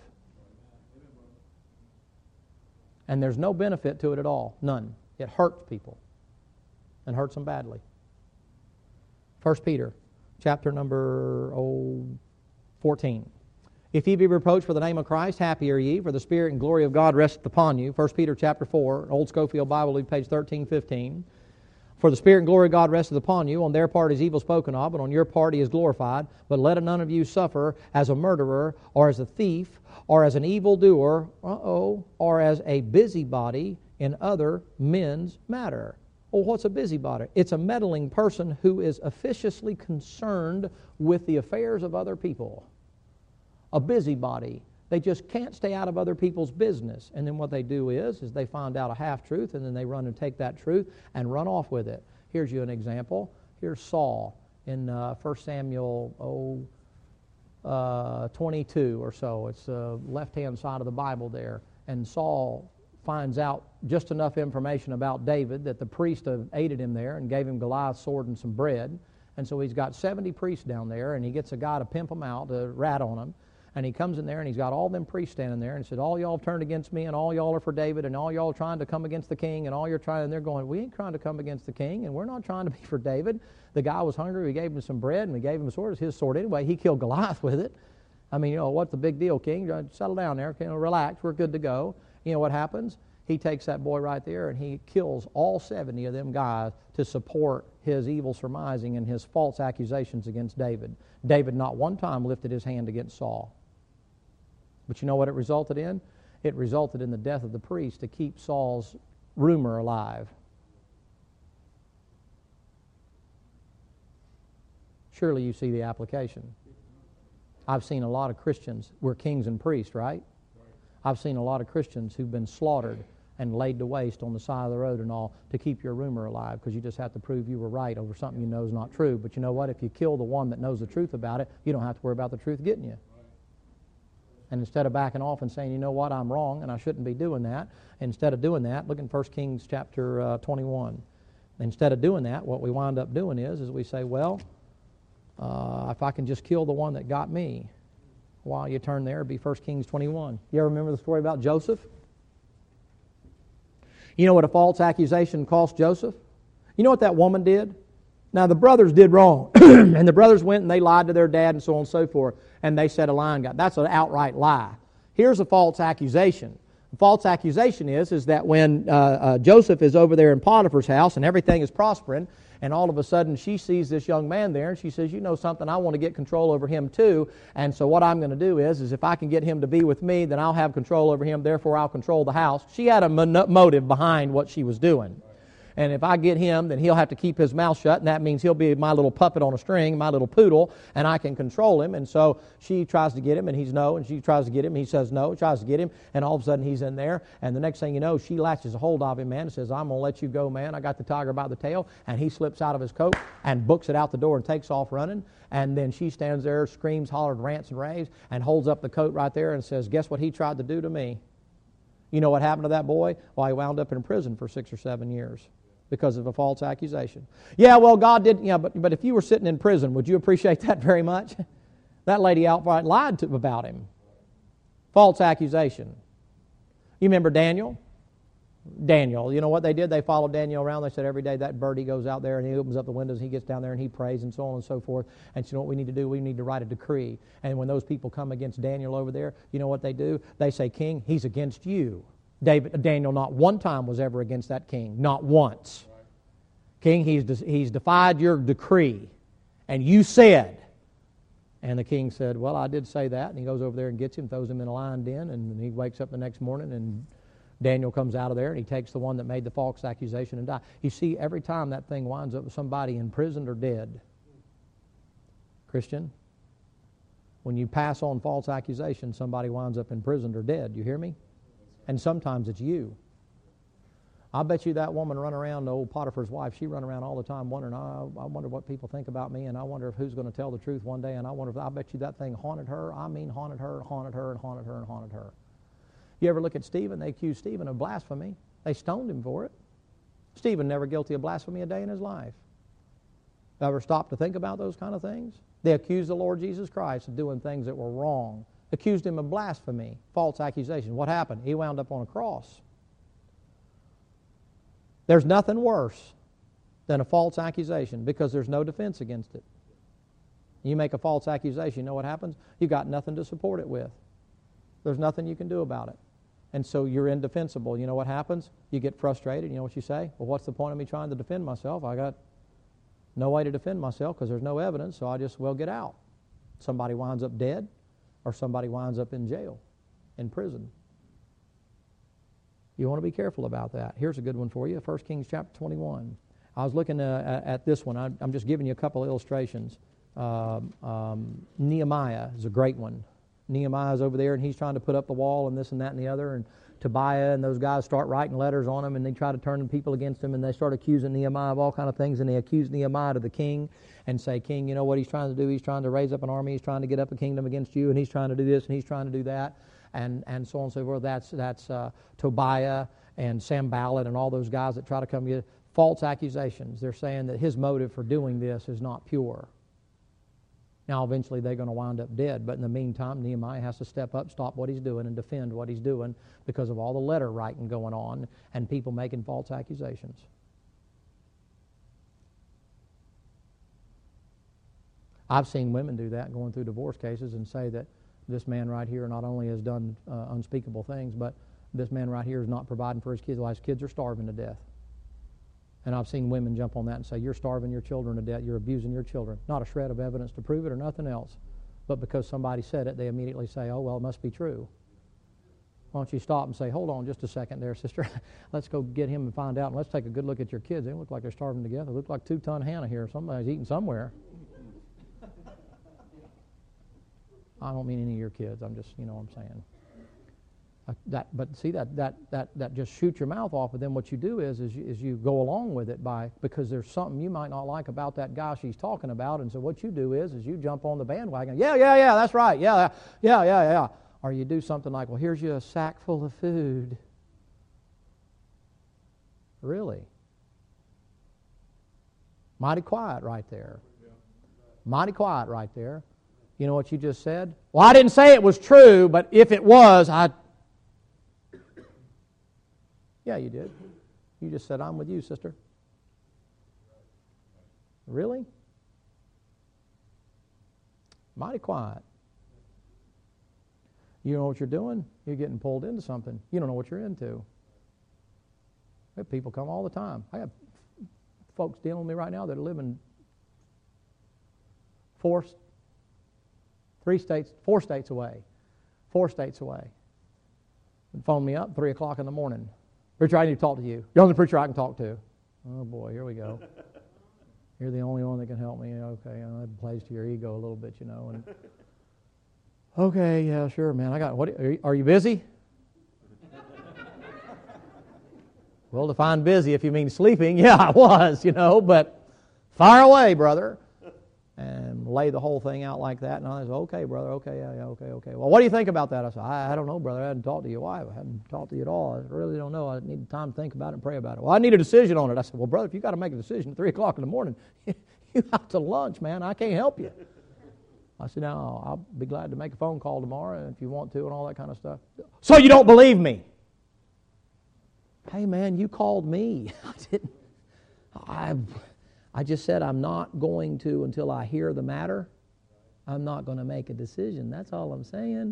And there's no benefit to it at all. None. It hurts people and hurts them badly. 1 Peter chapter number 14. If ye be reproached for the name of Christ, happy are ye, for the Spirit and glory of God resteth upon you. 1 Peter chapter 4, Old Schofield Bible, page 1315. For the Spirit and glory of God resteth upon you. On their part is evil spoken of, but on your part he is glorified. But let none of you suffer as a murderer, or as a thief, or as an evildoer, or as a busybody in other men's matter. Well, what's a busybody? It's a meddling person who is officiously concerned with the affairs of other people. A busybody. They just can't stay out of other people's business. And then what they do is they find out a half-truth, and then they run and take that truth and run off with it. Here's you an example. Here's Saul in 1 Samuel 22 or so. It's the left-hand side of the Bible there. And Saul finds out just enough information about David that the priest aided him there and gave him Goliath's sword and some bread. And so he's got 70 priests down there, and he gets a guy to pimp them out, to rat on them. And he comes in there, and he's got all them priests standing there, and he said, all y'all have turned against me, and all y'all are for David, and all y'all are trying to come against the king, and all you're trying, and they're going, we ain't trying to come against the king, and we're not trying to be for David. The guy was hungry. We gave him some bread, and we gave him a sword. It's his sword anyway. He killed Goliath with it. I mean, what's the big deal, king? Settle down there. Relax. We're good to go. You know what happens? He takes that boy right there, and he kills all 70 of them guys to support his evil surmising and his false accusations against David. David not one time lifted his hand against Saul. But you know what it resulted in? It resulted in the death of the priest to keep Saul's rumor alive. Surely you see the application. I've seen a lot of Christians, we're kings and priests, right? I've seen a lot of Christians who've been slaughtered and laid to waste on the side of the road and all to keep your rumor alive, because you just have to prove you were right over something you know is not true. But you know what? If you kill the one that knows the truth about it, you don't have to worry about the truth getting you. And instead of backing off and saying, you know what, I'm wrong and I shouldn't be doing that, instead of doing that, look in 1 Kings chapter 21. Instead of doing that, what we wind up doing is we say, well, if I can just kill the one that got me. While you turn there, it'd be 1 Kings 21. You ever remember the story about Joseph? You know what a false accusation cost Joseph? You know what that woman did? Now, the brothers did wrong, and the brothers went and they lied to their dad and so on and so forth, and they said a lying God. That's an outright lie. Here's a false accusation. The false accusation is that when Joseph is over there in Potiphar's house and everything is prospering, And all of a sudden she sees this young man there, and she says, you know something, I want to get control over him too. And so what I'm going to do is if I can get him to be with me, then I'll have control over him, therefore I'll control the house. She had a motive behind what she was doing. And if I get him, then he'll have to keep his mouth shut, and that means he'll be my little puppet on a string, my little poodle, and I can control him. And so she tries to get him, and he's no, and she tries to get him, and he says no, tries to get him, and all of a sudden he's in there, and the next thing you know, she latches a hold of him, man, and says, I'm going to let you go, man. I got the tiger by the tail, and he slips out of his coat and books it out the door and takes off running. And then she stands there, screams, hollers, rants, and raves, and holds up the coat right there and says, guess what he tried to do to me? You know what happened to that boy? Well, he wound up in prison for 6 or 7 years. Because of a false accusation. Yeah, well, God did, but if you were sitting in prison, would you appreciate that very much? That lady outright lied about him. False accusation. You remember Daniel? Daniel, you know what they did? They followed Daniel around. They said every day that birdie goes out there and he opens up the windows and he gets down there and he prays and so on and so forth. And so you know what we need to do? We need to write a decree. And when those people come against Daniel over there, you know what they do? They say, King, he's against you. Daniel not one time was ever against that king. Not once. Right. King, he's defied your decree. And you said. And the king said, well, I did say that. And he goes over there and gets him, throws him in a lion den, and he wakes up the next morning, and Daniel comes out of there, and he takes the one that made the false accusation and dies. You see, every time that thing winds up with somebody imprisoned or dead. Christian, when you pass on false accusation, somebody winds up imprisoned or dead. You hear me? And sometimes it's you. I bet you that woman run around, the old Potiphar's wife, she run around all the time wondering, I wonder what people think about me, and I wonder if who's going to tell the truth one day, and I bet you that thing haunted her. I mean haunted her, and haunted her. You ever look at Stephen? They accused Stephen of blasphemy. They stoned him for it. Stephen never guilty of blasphemy a day in his life. Ever stop to think about those kind of things? They accused the Lord Jesus Christ of doing things that were wrong. Accused him of blasphemy, false accusation. What happened? He wound up on a cross. There's nothing worse than a false accusation because there's no defense against it. You make a false accusation, you know what happens? You got nothing to support it with. There's nothing you can do about it. And so you're indefensible. You know what happens? You get frustrated. You know what you say? Well, what's the point of me trying to defend myself? I got no way to defend myself because there's no evidence, so I just, get out. Somebody winds up dead. Or somebody winds up in jail, in prison. You want to be careful about that. Here's a good one for you, 1 Kings chapter 21. I was looking at this one. I'm just giving you a couple of illustrations. Nehemiah is a great one. Nehemiah's over there, and he's trying to put up the wall and this and that and the other, and Tobiah and those guys start writing letters on him, and they try to turn the people against him, and they start accusing Nehemiah of all kind of things, and they accuse Nehemiah to the king and say, King, you know what he's trying to do? He's trying to raise up an army. He's trying to get up a kingdom against you, and he's trying to do this, and he's trying to do that, and so on and so forth. That's Tobiah and Sanballat and all those guys that try to come to you. False accusations. They're saying that his motive for doing this is not pure. Now, eventually, they're going to wind up dead. But in the meantime, Nehemiah has to step up, stop what he's doing, and defend what he's doing because of all the letter writing going on and people making false accusations. I've seen women do that going through divorce cases and say that this man right here not only has done unspeakable things, but this man right here is not providing for his kids. Well, his kids are starving to death. And I've seen women jump on that and say, you're starving your children to death, you're abusing your children. Not a shred of evidence to prove it or nothing else. But because somebody said it, they immediately say, oh, well, it must be true. Why don't you stop and say, hold on just a second there, sister. Let's go get him and find out, and let's take a good look at your kids. They don't look like they're starving together. They look like 2-ton Hannah here. Somebody's eating somewhere. I don't mean any of your kids. I'm just, you know what I'm saying. But see, that just shoots your mouth off, but then what you do is you go along with it because there's something you might not like about that guy she's talking about, and so what you do is you jump on the bandwagon. Yeah, that's right. Yeah. Or you do something like, well, here's you a sack full of food. Really? Mighty quiet right there. Mighty quiet right there. You know what you just said? Well, I didn't say it was true, but if it was, Yeah, you did. You just said, I'm with you, sister. Really? Mighty quiet. You know what you're doing? You're getting pulled into something. You don't know what you're into. We have people come all the time. I have folks dealing with me right now that are living 4 states away. 4 states away. And phone me up 3 o'clock in the morning. Preacher, I need to talk to you. You're the only preacher I can talk to. Oh boy, here we go. You're the only one that can help me. Okay, that plays to your ego a little bit, you know. And okay, yeah, sure, man. What? Are you busy? Well, define busy if you mean sleeping. Yeah, I was, you know, but fire away, brother. And lay the whole thing out like that. And I said, okay, brother, okay, yeah, okay. Well, what do you think about that? I said, I don't know, brother. I hadn't talked to you. Why? I hadn't talked to you at all. I really don't know. I need time to think about it and pray about it. Well, I need a decision on it. I said, well, brother, if you got to make a decision at 3 o'clock in the morning, you out to lunch, man. I can't help you. I said, no, I'll be glad to make a phone call tomorrow if you want to and all that kind of stuff. So you don't believe me? Hey, man, you called me. I just said I'm not going to until I hear the matter. I'm not going to make a decision. That's all I'm saying.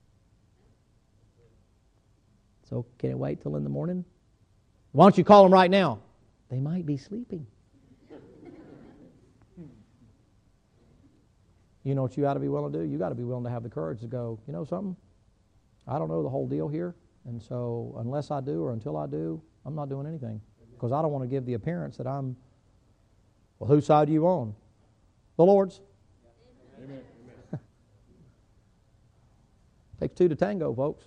So can it wait till in the morning? Why don't you call them right now? They might be sleeping. You know what you ought to be willing to do? You got to be willing to have the courage to go, you know something? I don't know the whole deal here. And so unless I do or until I do, I'm not doing anything. Because I don't want to give the appearance that I'm, well, whose side are you on? The Lord's. Amen. Takes 2 to tango, folks.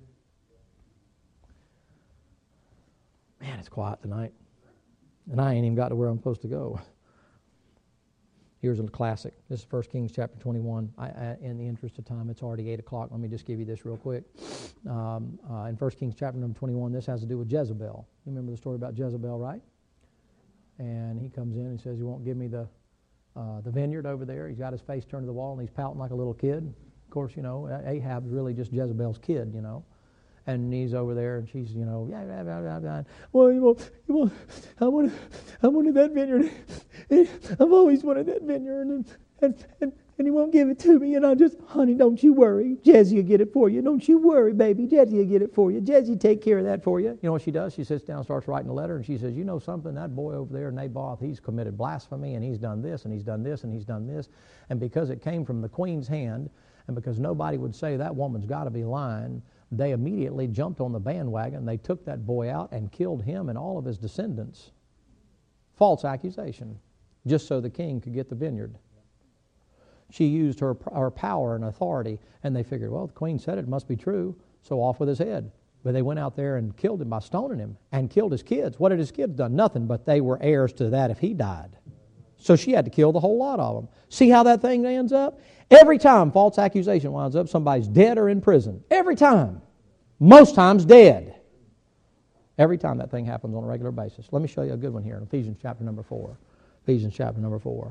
Man, it's quiet tonight. And I ain't even got to where I'm supposed to go. Here's a classic. This is 1 Kings chapter 21. In the interest of time, it's already 8 o'clock. Let me just give you this real quick. In 1 Kings chapter number 21, this has to do with Jezebel. You remember the story about Jezebel, right? And he comes in and says, you won't give me the vineyard over there. He's got his face turned to the wall and he's pouting like a little kid. Of course, you know, Ahab's really just Jezebel's kid, you know. And he's over there, and she's, you know, well, I wanted that vineyard. I've always wanted that vineyard, and he won't give it to me. And I just, honey, don't you worry. Jesse will get it for you. Don't you worry, baby. Jesse will get it for you. Jesse will take care of that for you. You know what she does? She sits down, starts writing a letter, and she says, you know something? That boy over there, Naboth, he's committed blasphemy, and he's done this, and he's done this, and he's done this. And because it came from the queen's hand, and because nobody would say that woman's got to be lying, they immediately jumped on the bandwagon. They took that boy out and killed him and all of his descendants. False accusation, just so the king could get the vineyard. She used her power and authority, and they figured, well, the queen said it must be true, so off with his head. But they went out there and killed him by stoning him and killed his kids. What had his kids done? Nothing, but they were heirs to that if he died. So she had to kill the whole lot of them. See how that thing ends up? Every time false accusation winds up, somebody's dead or in prison. Every time. Most times dead. Every time that thing happens on a regular basis. Let me show you a good one here in Ephesians chapter number 4. Ephesians chapter number 4.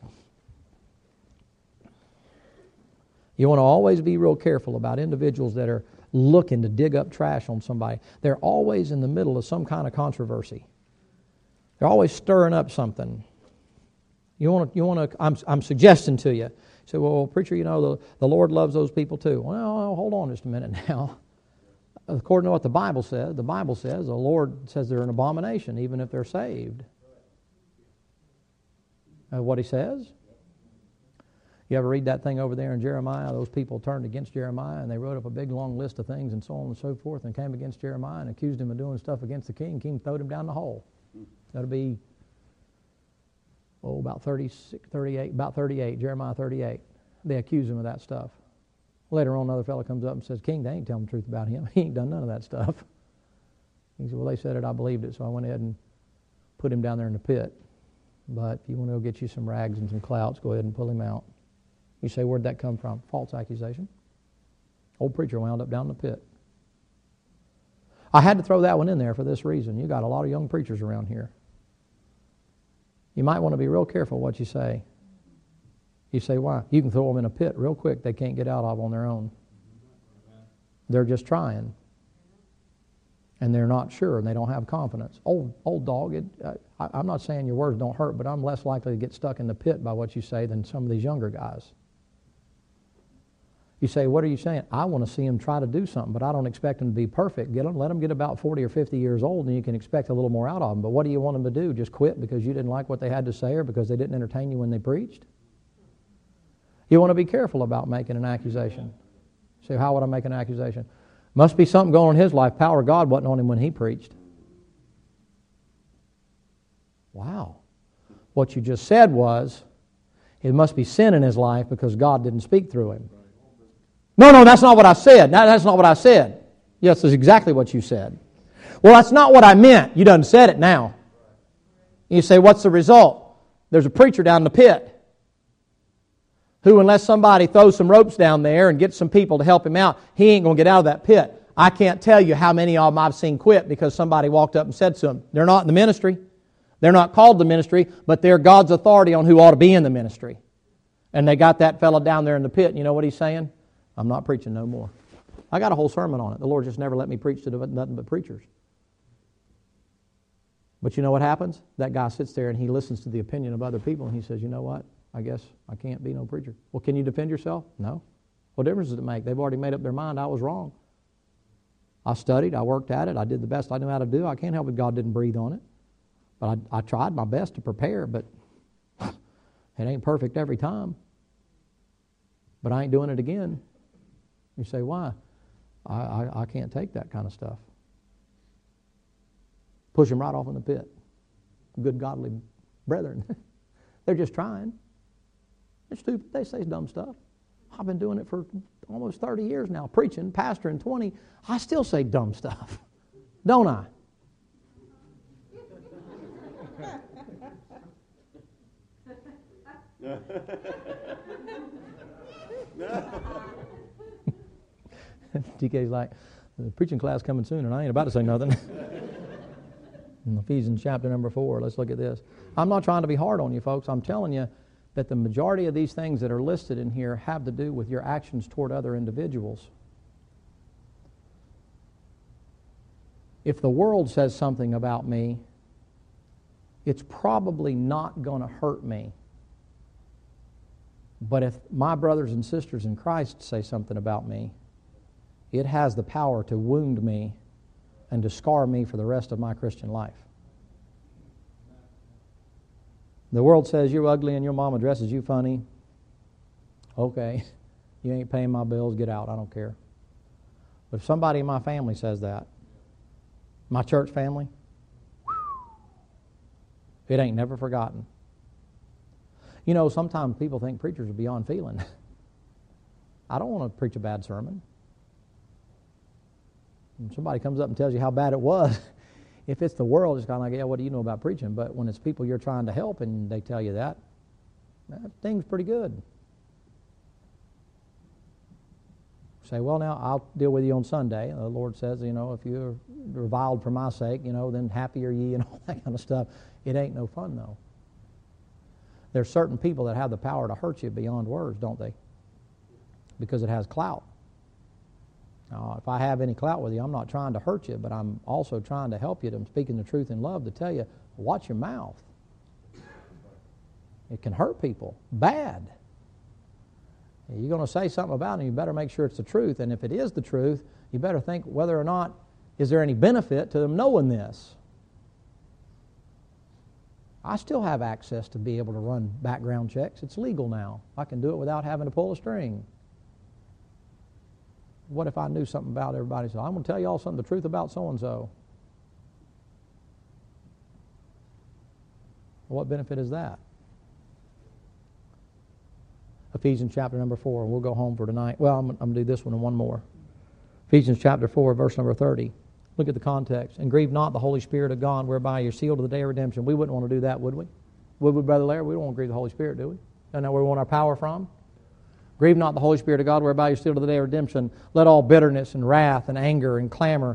You want to always be real careful about individuals that are looking to dig up trash on somebody. They're always in the middle of some kind of controversy. They're always stirring up something. You want to. I'm suggesting to you. Say, well, preacher, you know the Lord loves those people too. Well, hold on just a minute now. According to what the Bible says the Lord says they're an abomination, even if they're saved. What He says. You ever read that thing over there in Jeremiah? Those people turned against Jeremiah, and they wrote up a big long list of things and so on and so forth, and came against Jeremiah and accused him of doing stuff against the king. King throwed him down the hole. That'll be about 38, Jeremiah 38. They accuse him of that stuff. Later on, another fellow comes up and says, King, they ain't telling the truth about him. He ain't done none of that stuff. He said, well, they said it, I believed it, so I went ahead and put him down there in the pit. But if you want to go get you some rags and some clouts, go ahead and pull him out. You say, where'd that come from? False accusation. Old preacher wound up down in the pit. I had to throw that one in there for this reason. You got a lot of young preachers around here. You might want to be real careful what you say. You say, why? You can throw them in a pit real quick they can't get out of on their own. They're just trying. And they're not sure, and they don't have confidence. Old dog, I'm not saying your words don't hurt, but I'm less likely to get stuck in the pit by what you say than some of these younger guys. You say, what are you saying? I want to see them try to do something, but I don't expect them to be perfect. Let them get about 40 or 50 years old, and you can expect a little more out of them. But what do you want them to do? Just quit because you didn't like what they had to say or because they didn't entertain you when they preached? You want to be careful about making an accusation. Say, how would I make an accusation? Must be something going on in his life. Power of God wasn't on him when he preached. Wow. What you just said was, it must be sin in his life because God didn't speak through him. No, that's not what I said. No, that's not what I said. Yes, that's exactly what you said. Well, that's not what I meant. You done said it now. You say, what's the result? There's a preacher down in the pit who, unless somebody throws some ropes down there and gets some people to help him out, he ain't going to get out of that pit. I can't tell you how many of them I've seen quit because somebody walked up and said to them, they're not in the ministry. They're not called the ministry, but they're God's authority on who ought to be in the ministry. And they got that fellow down there in the pit, and you know what he's saying? I'm not preaching no more. I got a whole sermon on it. The Lord just never let me preach to nothing but preachers. But you know what happens? That guy sits there and he listens to the opinion of other people and he says, you know what? I guess I can't be no preacher. Well, can you defend yourself? No. What difference does it make? They've already made up their mind I was wrong. I studied. I worked at it. I did the best I knew how to do. I can't help it God didn't breathe on it. But I tried my best to prepare, but it ain't perfect every time. But I ain't doing it again. You say, why? I can't take that kind of stuff. Push them right off in the pit. Good godly brethren. They're just trying. They're stupid. They say dumb stuff. I've been doing it for almost 30 years now, preaching, pastoring 20. I still say dumb stuff. Don't I? TK's like, the preaching class coming soon, and I ain't about to say nothing. In Ephesians chapter number 4, let's look at this. I'm not trying to be hard on you, folks. I'm telling you that the majority of these things that are listed in here have to do with your actions toward other individuals. If the world says something about me, it's probably not going to hurt me. But if my brothers and sisters in Christ say something about me, it has the power to wound me and to scar me for the rest of my Christian life. The world says you're ugly and your mama dresses you funny. Okay, you ain't paying my bills, get out, I don't care. But if somebody in my family says that, my church family, it ain't never forgotten. You know, sometimes people think preachers are beyond feeling. I don't want to preach a bad sermon. When somebody comes up and tells you how bad it was, if it's the world, it's kind of like, yeah, what do you know about preaching? But when it's people you're trying to help and they tell you that thing's pretty good. Say, well, now, I'll deal with you on Sunday. The Lord says, you know, if you're reviled for my sake, you know, then happy are ye and all that kind of stuff. It ain't no fun, though. There's certain people that have the power to hurt you beyond words, don't they? Because it has clout. Now, if I have any clout with you, I'm not trying to hurt you, but I'm also trying to help you. I'm speaking the truth in love to tell you, watch your mouth. It can hurt people bad. You're going to say something about them, you better make sure it's the truth. And if it is the truth, you better think whether or not is there any benefit to them knowing this. I still have access to be able to run background checks. It's legal now. I can do it without having to pull a string. What if I knew something about everybody? So I'm going to tell you all something, the truth about so-and-so. What benefit is that? Ephesians chapter number 4, and we'll go home for tonight. Well, I'm going to do this one and one more. Ephesians chapter 4, verse number 30. Look at the context. And grieve not the Holy Spirit of God, whereby you're sealed to the day of redemption. We wouldn't want to do that, would we? Would we, Brother Larry? We don't want to grieve the Holy Spirit, do we? Isn't that where we want our power from? Grieve not the Holy Spirit of God, whereby you're sealed to the day of redemption. Let all bitterness and wrath and anger and clamor,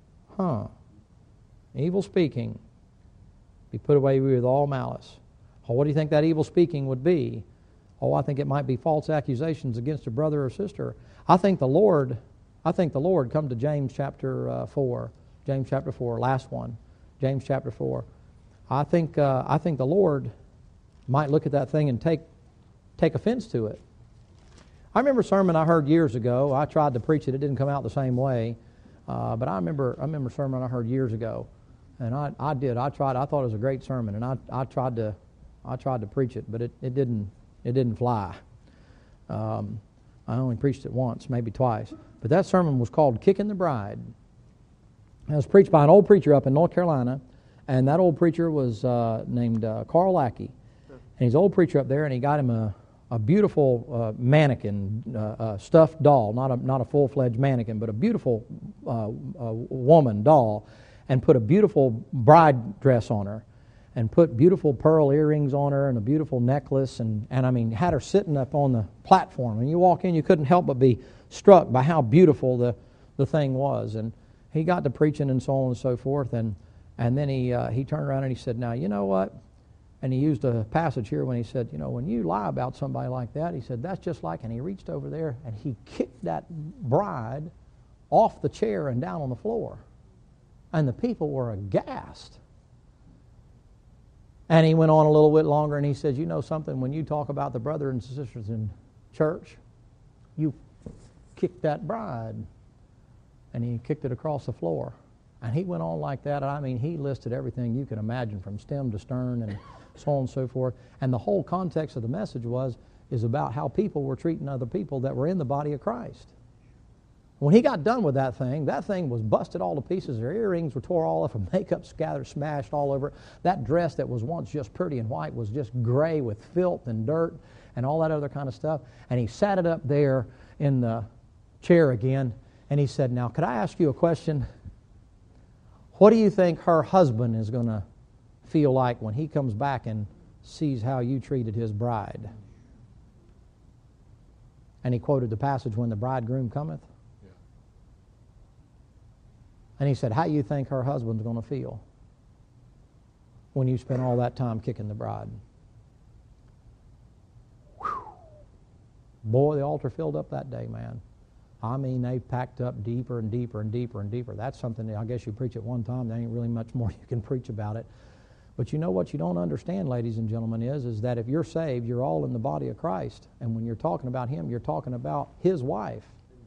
evil speaking, be put away with all malice. Oh, what do you think that evil speaking would be? Oh, I think it might be false accusations against a brother or sister. I think the Lord, come to James chapter 4. James chapter 4, last one. James chapter 4. I think the Lord might look at that thing and take offense to it. I remember a sermon I heard years ago. I tried to preach it. It didn't come out the same way. But I remember a sermon I heard years ago. And I tried. I thought it was a great sermon. And I tried to preach it, but it didn't fly. I only preached it once, maybe twice. But that sermon was called Kicking the Bride. It was preached by an old preacher up in North Carolina. And that old preacher was named Carl Lackey. And he's an old preacher up there, and he got him a beautiful mannequin, stuffed doll, not a full-fledged mannequin, but a beautiful woman doll, and put a beautiful bride dress on her, and put beautiful pearl earrings on her, and a beautiful necklace, and I mean, had her sitting up on the platform. And you walk in, you couldn't help but be struck by how beautiful the thing was. And he got to preaching and so on and so forth, and then he turned around and he said, "Now, you know what?" And he used a passage here when he said, you know, when you lie about somebody like that, he said, that's just like, and he reached over there and he kicked that bride off the chair and down on the floor. And the people were aghast. And he went on a little bit longer and he said, you know something, when you talk about the brothers and sisters in church, you kicked that bride. And he kicked it across the floor. And he went on like that. I mean, he listed everything you can imagine from stem to stern and so on and so forth. And the whole context of the message is about how people were treating other people that were in the body of Christ. When he got done with that thing was busted all to pieces. Their earrings were tore all off, and makeup scattered, smashed all over it. That dress that was once just pretty and white was just gray with filth and dirt and all that other kind of stuff. And he sat it up there in the chair again, and he said, now, could I ask you a question? What do you think her husband is going to feel like when he comes back and sees how you treated his bride? And he quoted the passage, when the bridegroom cometh. Yeah. And he said, how do you think her husband's going to feel when you spend all that time kicking the bride? Whew. Boy, the altar filled up that day, man. I mean, they packed up deeper and deeper and deeper and deeper. That's something that I guess you preach at one time. There ain't really much more you can preach about it. But you know what you don't understand, ladies and gentlemen, is that if you're saved, you're all in the body of Christ. And when you're talking about Him, you're talking about His wife.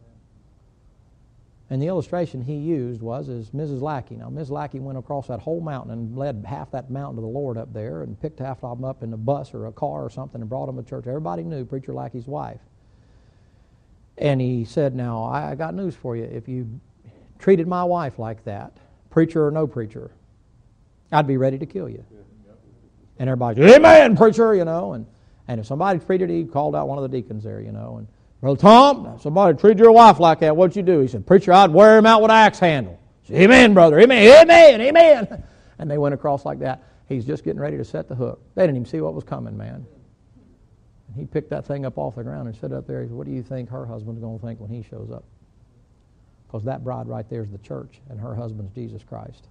And the illustration he used is Mrs. Lackey. Now, Mrs. Lackey went across that whole mountain and led half that mountain to the Lord up there and picked half of them up in a bus or a car or something and brought them to church. Everybody knew Preacher Lackey's wife. And he said, now, I got news for you. If you treated my wife like that, preacher or no preacher, I'd be ready to kill you. And everybody said, amen, preacher, you know. And if somebody treated, he called out one of the deacons there, you know. And, Brother Tom, somebody treated your wife like that, what'd you do? He said, preacher, I'd wear him out with an axe handle. Said, amen, brother, amen, amen, amen. And they went across like that. He's just getting ready to set the hook. They didn't even see what was coming, man. And he picked that thing up off the ground and stood up there. He said, what do you think her husband's going to think when he shows up? Because that bride right there is the church, and her husband's Jesus Christ.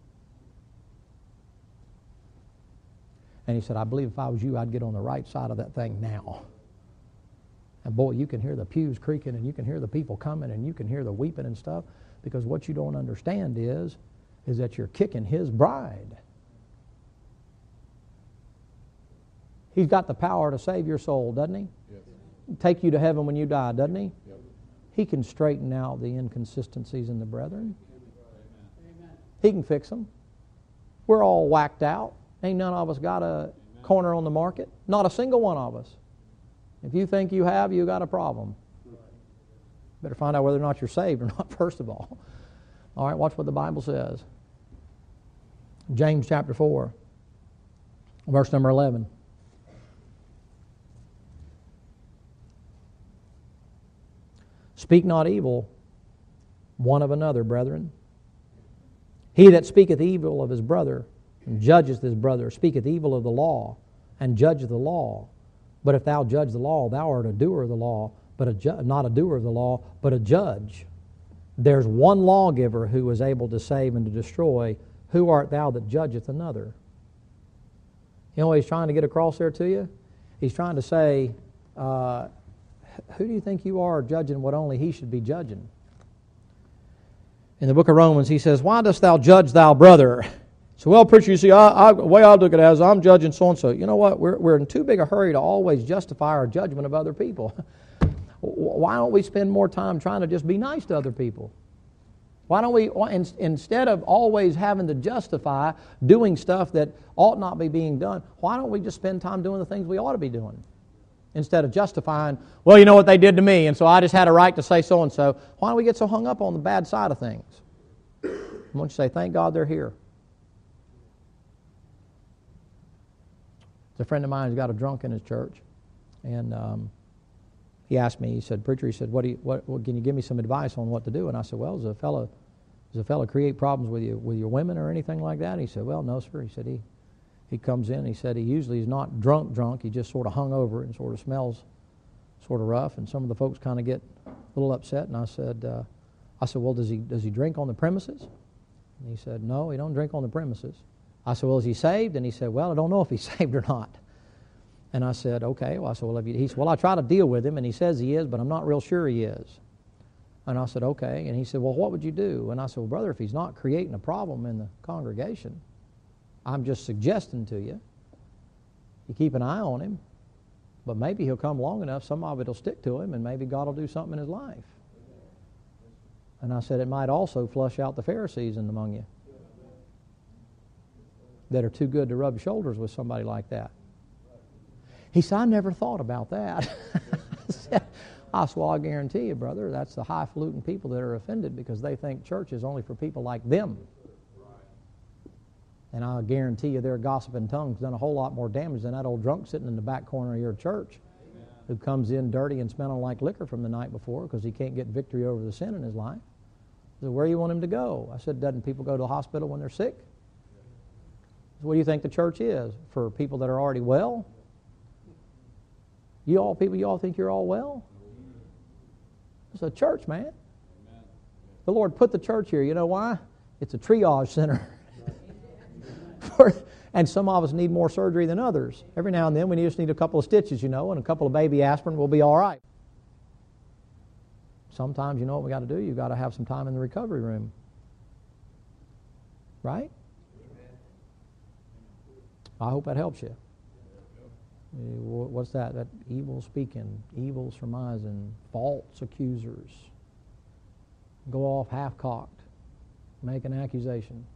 And he said, I believe if I was you, I'd get on the right side of that thing now. And boy, you can hear the pews creaking, and you can hear the people coming, and you can hear the weeping and stuff, because what you don't understand is that you're kicking his bride. He's got the power to save your soul, doesn't he? Yes. Take you to heaven when you die, doesn't he? Yep. He can straighten out the inconsistencies in the brethren. Amen. He can fix them. We're all whacked out. Ain't none of us got a corner on the market. Not a single one of us. If you think you have, you got a problem. Better find out whether or not you're saved or not, first of all. All right, watch what the Bible says. James chapter 4, verse number 11. Speak not evil one of another, brethren. He that speaketh evil of his brother and judgeth his brother speaketh evil of the law and judgeth the law. But if thou judge the law, thou art a doer of the law, but not a doer of the law, but a judge. There's one lawgiver who is able to save and to destroy. Who art thou that judgeth another? You know what he's trying to get across there to you? He's trying to say, who do you think you are judging what only he should be judging? In the book of Romans, he says, why dost thou judge thy brother? So, well, preacher, you see, the way I look at it is I'm judging so-and-so. You know what? We're in too big a hurry to always justify our judgment of other people. Why don't we spend more time trying to just be nice to other people? Why don't we, instead of always having to justify doing stuff that ought not be being done, why don't we just spend time doing the things we ought to be doing? Instead of justifying, well, you know what they did to me, and so I just had a right to say so-and-so. Why don't we get so hung up on the bad side of things? I want you to say, thank God they're here. There's a friend of mine who's got a drunk in his church, and he asked me, he said, preacher, he said, what can you give me some advice on what to do? And I said, well, does a fellow create problems with your women or anything like that? And he said, well, no, sir. He said, he comes in, he said he usually is not drunk, he just sort of hung over and sort of smells sort of rough, and some of the folks kind of get a little upset. And I said, well, does he drink on the premises? And he said, no, he don't drink on the premises. I said, well, is he saved? And he said, well, I don't know if he's saved or not. And I said, okay. Well, I said, well, he said, well, I try to deal with him, and he says he is, but I'm not real sure he is. And I said, okay. And he said, well, what would you do? And I said, well, brother, if he's not creating a problem in the congregation, I'm just suggesting to you, you keep an eye on him, but maybe he'll come long enough, some of it will stick to him, and maybe God will do something in his life. And I said, it might also flush out the Pharisees in among you that are too good to rub shoulders with somebody like that. He said, I never thought about that. I said, well, I guarantee you, brother, that's the highfalutin people that are offended because they think church is only for people like them. And I'll guarantee you their gossiping tongues done a whole lot more damage than that old drunk sitting in the back corner of your church who comes in dirty and smelling like liquor from the night before because he can't get victory over the sin in his life. I said, where do you want him to go? I said, doesn't people go to the hospital when they're sick? So what do you think the church is? For people that are already well? You all think you're all well? It's a church, man. The Lord put the church here. You know why? It's a triage center. And some of us need more surgery than others. Every now and then we just need a couple of stitches, and a couple of baby aspirin, we'll be all right. Sometimes, you know what we got to do? You've got to have some time in the recovery room. Right? I hope that helps you. What's that? That evil speaking, evil surmising, false accusers. Go off half-cocked. Make an accusation.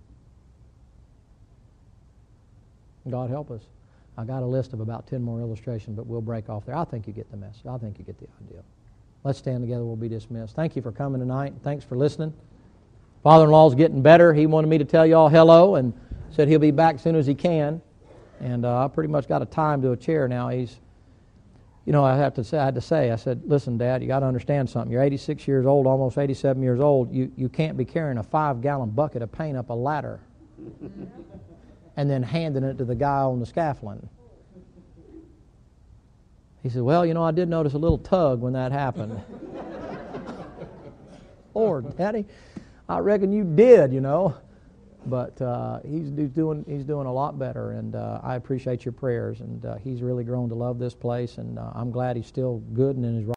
God help us. I got a list of about 10 more illustrations, but we'll break off there. I think you get the message. I think you get the idea. Let's stand together. We'll be dismissed. Thank you for coming tonight. Thanks for listening. Father-in-law's getting better. He wanted me to tell you all hello and said he'll be back as soon as he can. And I pretty much got a time to a chair now. I had to say, I said, listen, Dad, you got to understand something. You're 86 years old, almost 87 years old. You can't be carrying a 5-gallon bucket of paint up a ladder and then handing it to the guy on the scaffolding. He said, well, I did notice a little tug when that happened. Lord, Daddy, I reckon you did, But he's doing a lot better, and I appreciate your prayers. And he's really grown to love this place, and I'm glad he's still good and in his right.